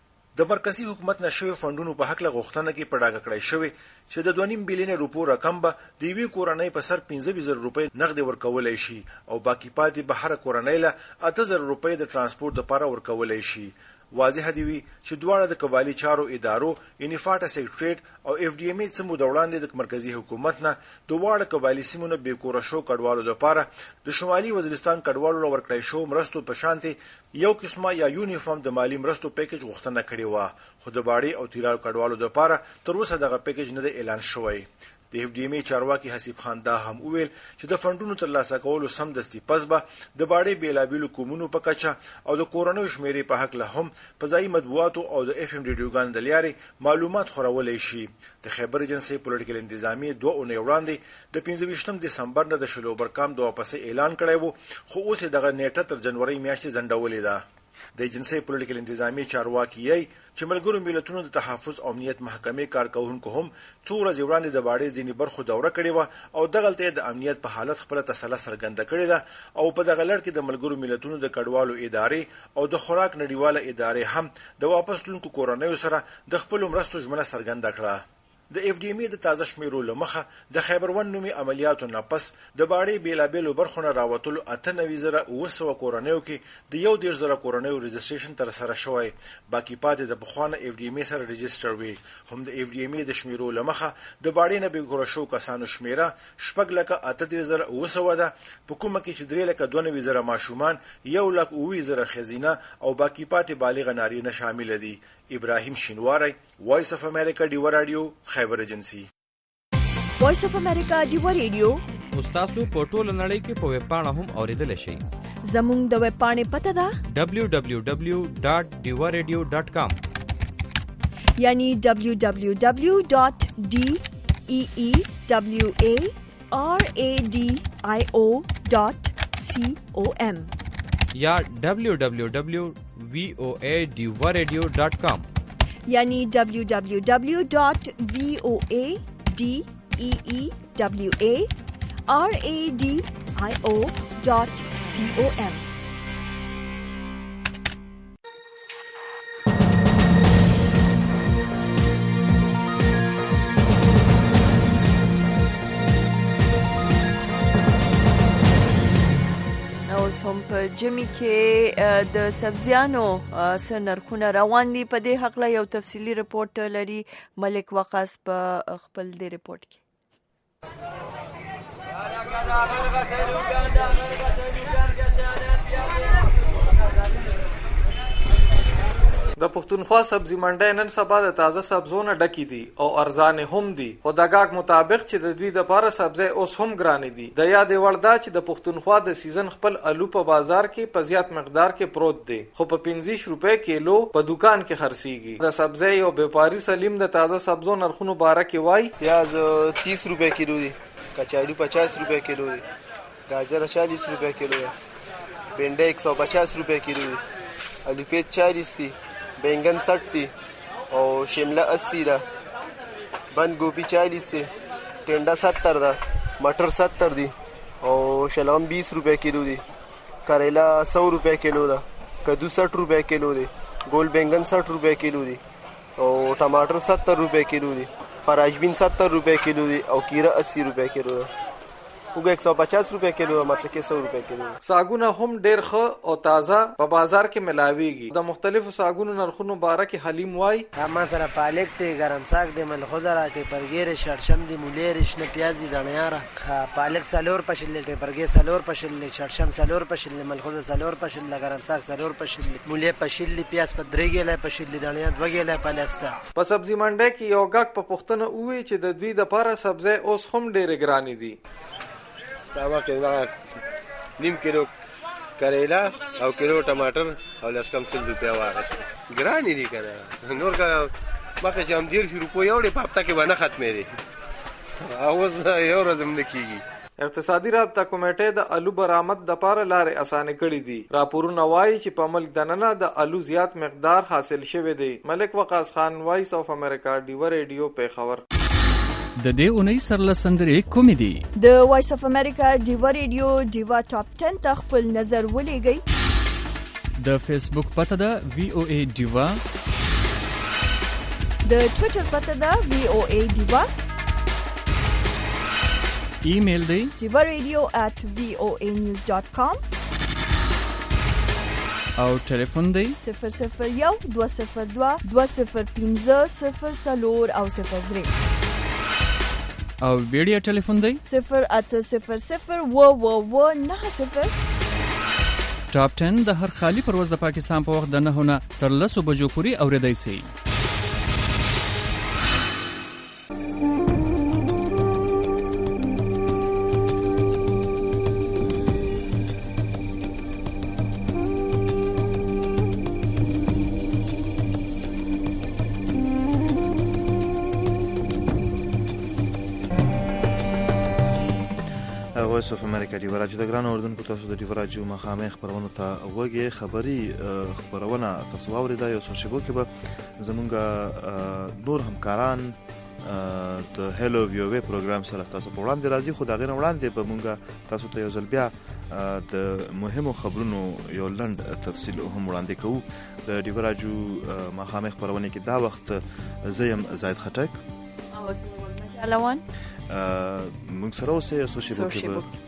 د مرکزی حکومت نشوي فندونو په حق له غوښتنه کې پړاګه کړی شوی چې د دوه نیم بلین روپو رقم به د یوې کورنۍ په سر پنځه زره روپۍ نغد ورکولای شي او باقی پاتې به هر کورنۍ له اته زره روپۍ د ترانسپورت لپاره ورکولای شي. واضح دی چې دواړه د قبایلی چارو ادارو یعنی فاټا سیکریټریټ او اف ډي ایم ای څخه د وړاندې د مرکزی حکومت نه دواړه قبایلی سیمونو به کور شو کډوالو لپاره د شمالي وزیرستان کډوالو ورکړی شو مرستو په شانتي یو قسمه یا یونیفارم د مالی مرستو پیکیج غوښتنه کړې و خو د باړي او تیرال کډوالو لپاره تر اوسه دغه پیکیج نه اعلان شوی. د اف ډي ایم ای چارواکي حسیب خان دا هم وویل چې د فندونو ترلاسه کولو سم دستي پس به د باړې بیلابیلو کومونو په کچه او د کورونو شمیرې په حق له هم په ځای مطبوعاتو او د اف ام ریډیوګانو د لارې معلومات خورولای شي. د خیبر ایجنسي پولیټیکل انتظامی دوه اونۍ وړاندې د پنځه ویشتم دسمبر نه د شلو برکام د واپسې اعلان کړی وو خو اوس دغه نیټه تر جنوري میاشتې ځنډولې ده. د ایجنسي پولیټیکل انتظامی چارواکي یې چې ملګرو ملتونو د تحفظ او امنیت محکمې کارکونکو هم څو ورځې وړاندې د باړې ځینې برخو دوره کړې و او دغلته د امنیت په حالت خپل تسلط څرګنده کړې ده او په دغه لړ کې د ملګرو ملتونو د کډوالو ادارې او د خوراک نړیواله ادارې هم د واپس تلونکو کورنیو سره د خپل مرستو ژمنه څرګنده کړه. د اف ډي ایم ای د تازه شمیرو لمخه د خیبر ون نومي عملیاتو نه پس د باړې بیلابیلو برخونه راوتلو اته نوي زره اوه سوه کورنیو کې د یو دېرش زره کورنیو رجسټریشن تر سره شوی باقی پاتې د پخوانه اف ډي ایم ای سره رجسټر وي. هم د اف ډي ایم ای د شمیرو لمخه د باړې نه بېګوره شو کسانو شمیره شپږ لکه اته دېرش زره اوه سوه ده په کومه کې چې درې لکه دوه نوي زره ماشومان یو لک اووه زره ښځینه او باقی پاتې بالغ نارینه شامل دي. ابراهیم شینواری وایس اف امریکا ډیو رادیو خیبر ایجنسی. وایس اف امریکا ډیو رادیو تاسو په ټوله نړۍ کې په ویب پاڼه هم اوریدل شئ. زموږ د ویب پاڼې پته ده دبلیو دبلیو دبلیو ډاټ ډیو رادیو ډاټ کام یعنی دبلیو دبلیو دبلیو ډاټ ډی ای ای دبلیو ای آر ای ډی آی او ډاټ سی او ام یا دبلیو دبلیو دبلیو وی او اے ډیو رادیو ډاټ کام یعنی دبلیو دبلیو دبلیو ډاټ وی او اے ڈی ای ای ڈبلیو اے آر اے ڈی آئی او ڈاٹ سی او ایم. هم په جمی کې د سبزیانو سر نرخونه روان دي. په دې حق له یو تفصیلی رپورټ لري ملک وقاص په خپل دې رپورټ کې. د پښتونخوا سبزی منډي نن سبا د تازه سبزونو ډکی دي او ارزانه هم دي او د غاګ مطابق چې د دوی د لپاره سبزی اوس هم ګران دي. د یاد وردا چې د پښتونخوا د سیزن خپل الو په بازار کې په زیات مقدار کې پروت دي خو په پنځه روپے کیلو په دکان کې خرڅيږي. د سبزی او بیپاری سلیم د تازه سبزو نرخونو باره کې وای پیاز तीस روپے کیلو دي, کچالو पचास روپے کیلو دي, गाजर चालीस روپے کیلو دي, بینډه एक सौ पचास روپے کیلو دي, आलू पेज चालीस دي, बैंगन साठ थी और शिमला अस्सी था, बंद गोभी चालीस थे, टेंडा सत्तर था, मटर सत्तर थी और शलगम बीस रुपए किलो थी, करेला सौ रुपए किलो था, कद्दू साठ रुपए किलो थी, गोल बैंगन साठ रुपए किलो थी और टमाटर सत्तर रुपए किलो थी, पराजबीन सत्तर रुपए किलो थी और कीरा अस्सी रुपए किलो था. وګ एक सौ पचास روپے کیلو مرچکه सौ روپے کیلو. ساګونه هم ډیر ښه او تازه په بازار کې ملاويږي. د مختلفو ساګونو نرخونو باره کې حلیم وای ما سره پالک ته ګرم ساګ د مل خضراته پرګیر شړشم دی مولیر شنه پیاز دی دنیاره پالک سالور پشل ته پرګیر سالور پشل شړشم سالور پشل مل خضر سالور پشل ګرم ساګ سالور پشل مولې پشل پیاز په درېګله پشل دنیا دوګله پالستا. په سبزی منډي کې یو غاک په پښتنه اووي چې د دوی د لپاره سبزی اوس هم ډیر ګران دي. دا واقعا نیم کیلو کریلا او کیلو ټماټر او لس کم سل روپیا واغې ګرانی دي کنه نور کا مخه چې هم ډیر روپیا یو ډې په هفته کې باندې ختمې دي او اوس یو ورځ هم نکېږي. اقتصادي رابطه کمیټې د الو برآمد د پاره لارې اسانه کړې دي. راپورونه وایي چې په ملک دننه د الو زیات مقدار حاصل شوی دی. ملک وقاص خان، وایس اف امریکا، ډیو ریډیو پیښور. د دې اونۍ سرلسندرې کومې دي؟ د وایس اف امریکا ډیوا ریډیو ډیوا ټاپ ټن ته خپل نظر ولېږئ. د فیسبوک پته ده وی او ای ډیوا. د ټویټر پته ده وی او ای ډیوا. ایمیل دی ډیوا ریډیو at وی او ای نیوز ډاٹ کام. او ټلیفون دی صفر صفر یو دوه صفر دوه دوه صفر پنځه صفر څلور او صفر درې. او ویډیو ټلیفون دی صفر اته صفر صفر و و و نه صفر. ټاپ ټن د هر خالی پرواز د پاکستان په وخت د نهو نه تر لسو بجو پورې اوریدای شي. وایس اف امریکا ډیوا راډیو د ګران اردوونکو تاسو د ډیوا راډیو مخامخ خبرونه ته وګورئ. خبري خبرونه تاسو واورئ. یو څو شیبو کې به زمونږ نور همکاران د هلو ویو وی پروګرام سره تاسو په وړاندې راځي. خو دا غیر وړاندې به مونږ تاسو ته یو ځل بیا د مهمو خبرونو یو لنډ تفصیل هم وړاندې کوو. د ډیوا راډیو مخامخ خبرونه کې دا وخت زیم زاید خټک او زه ولمه جالوان مونږ سره اوسئ. څو شیبو کې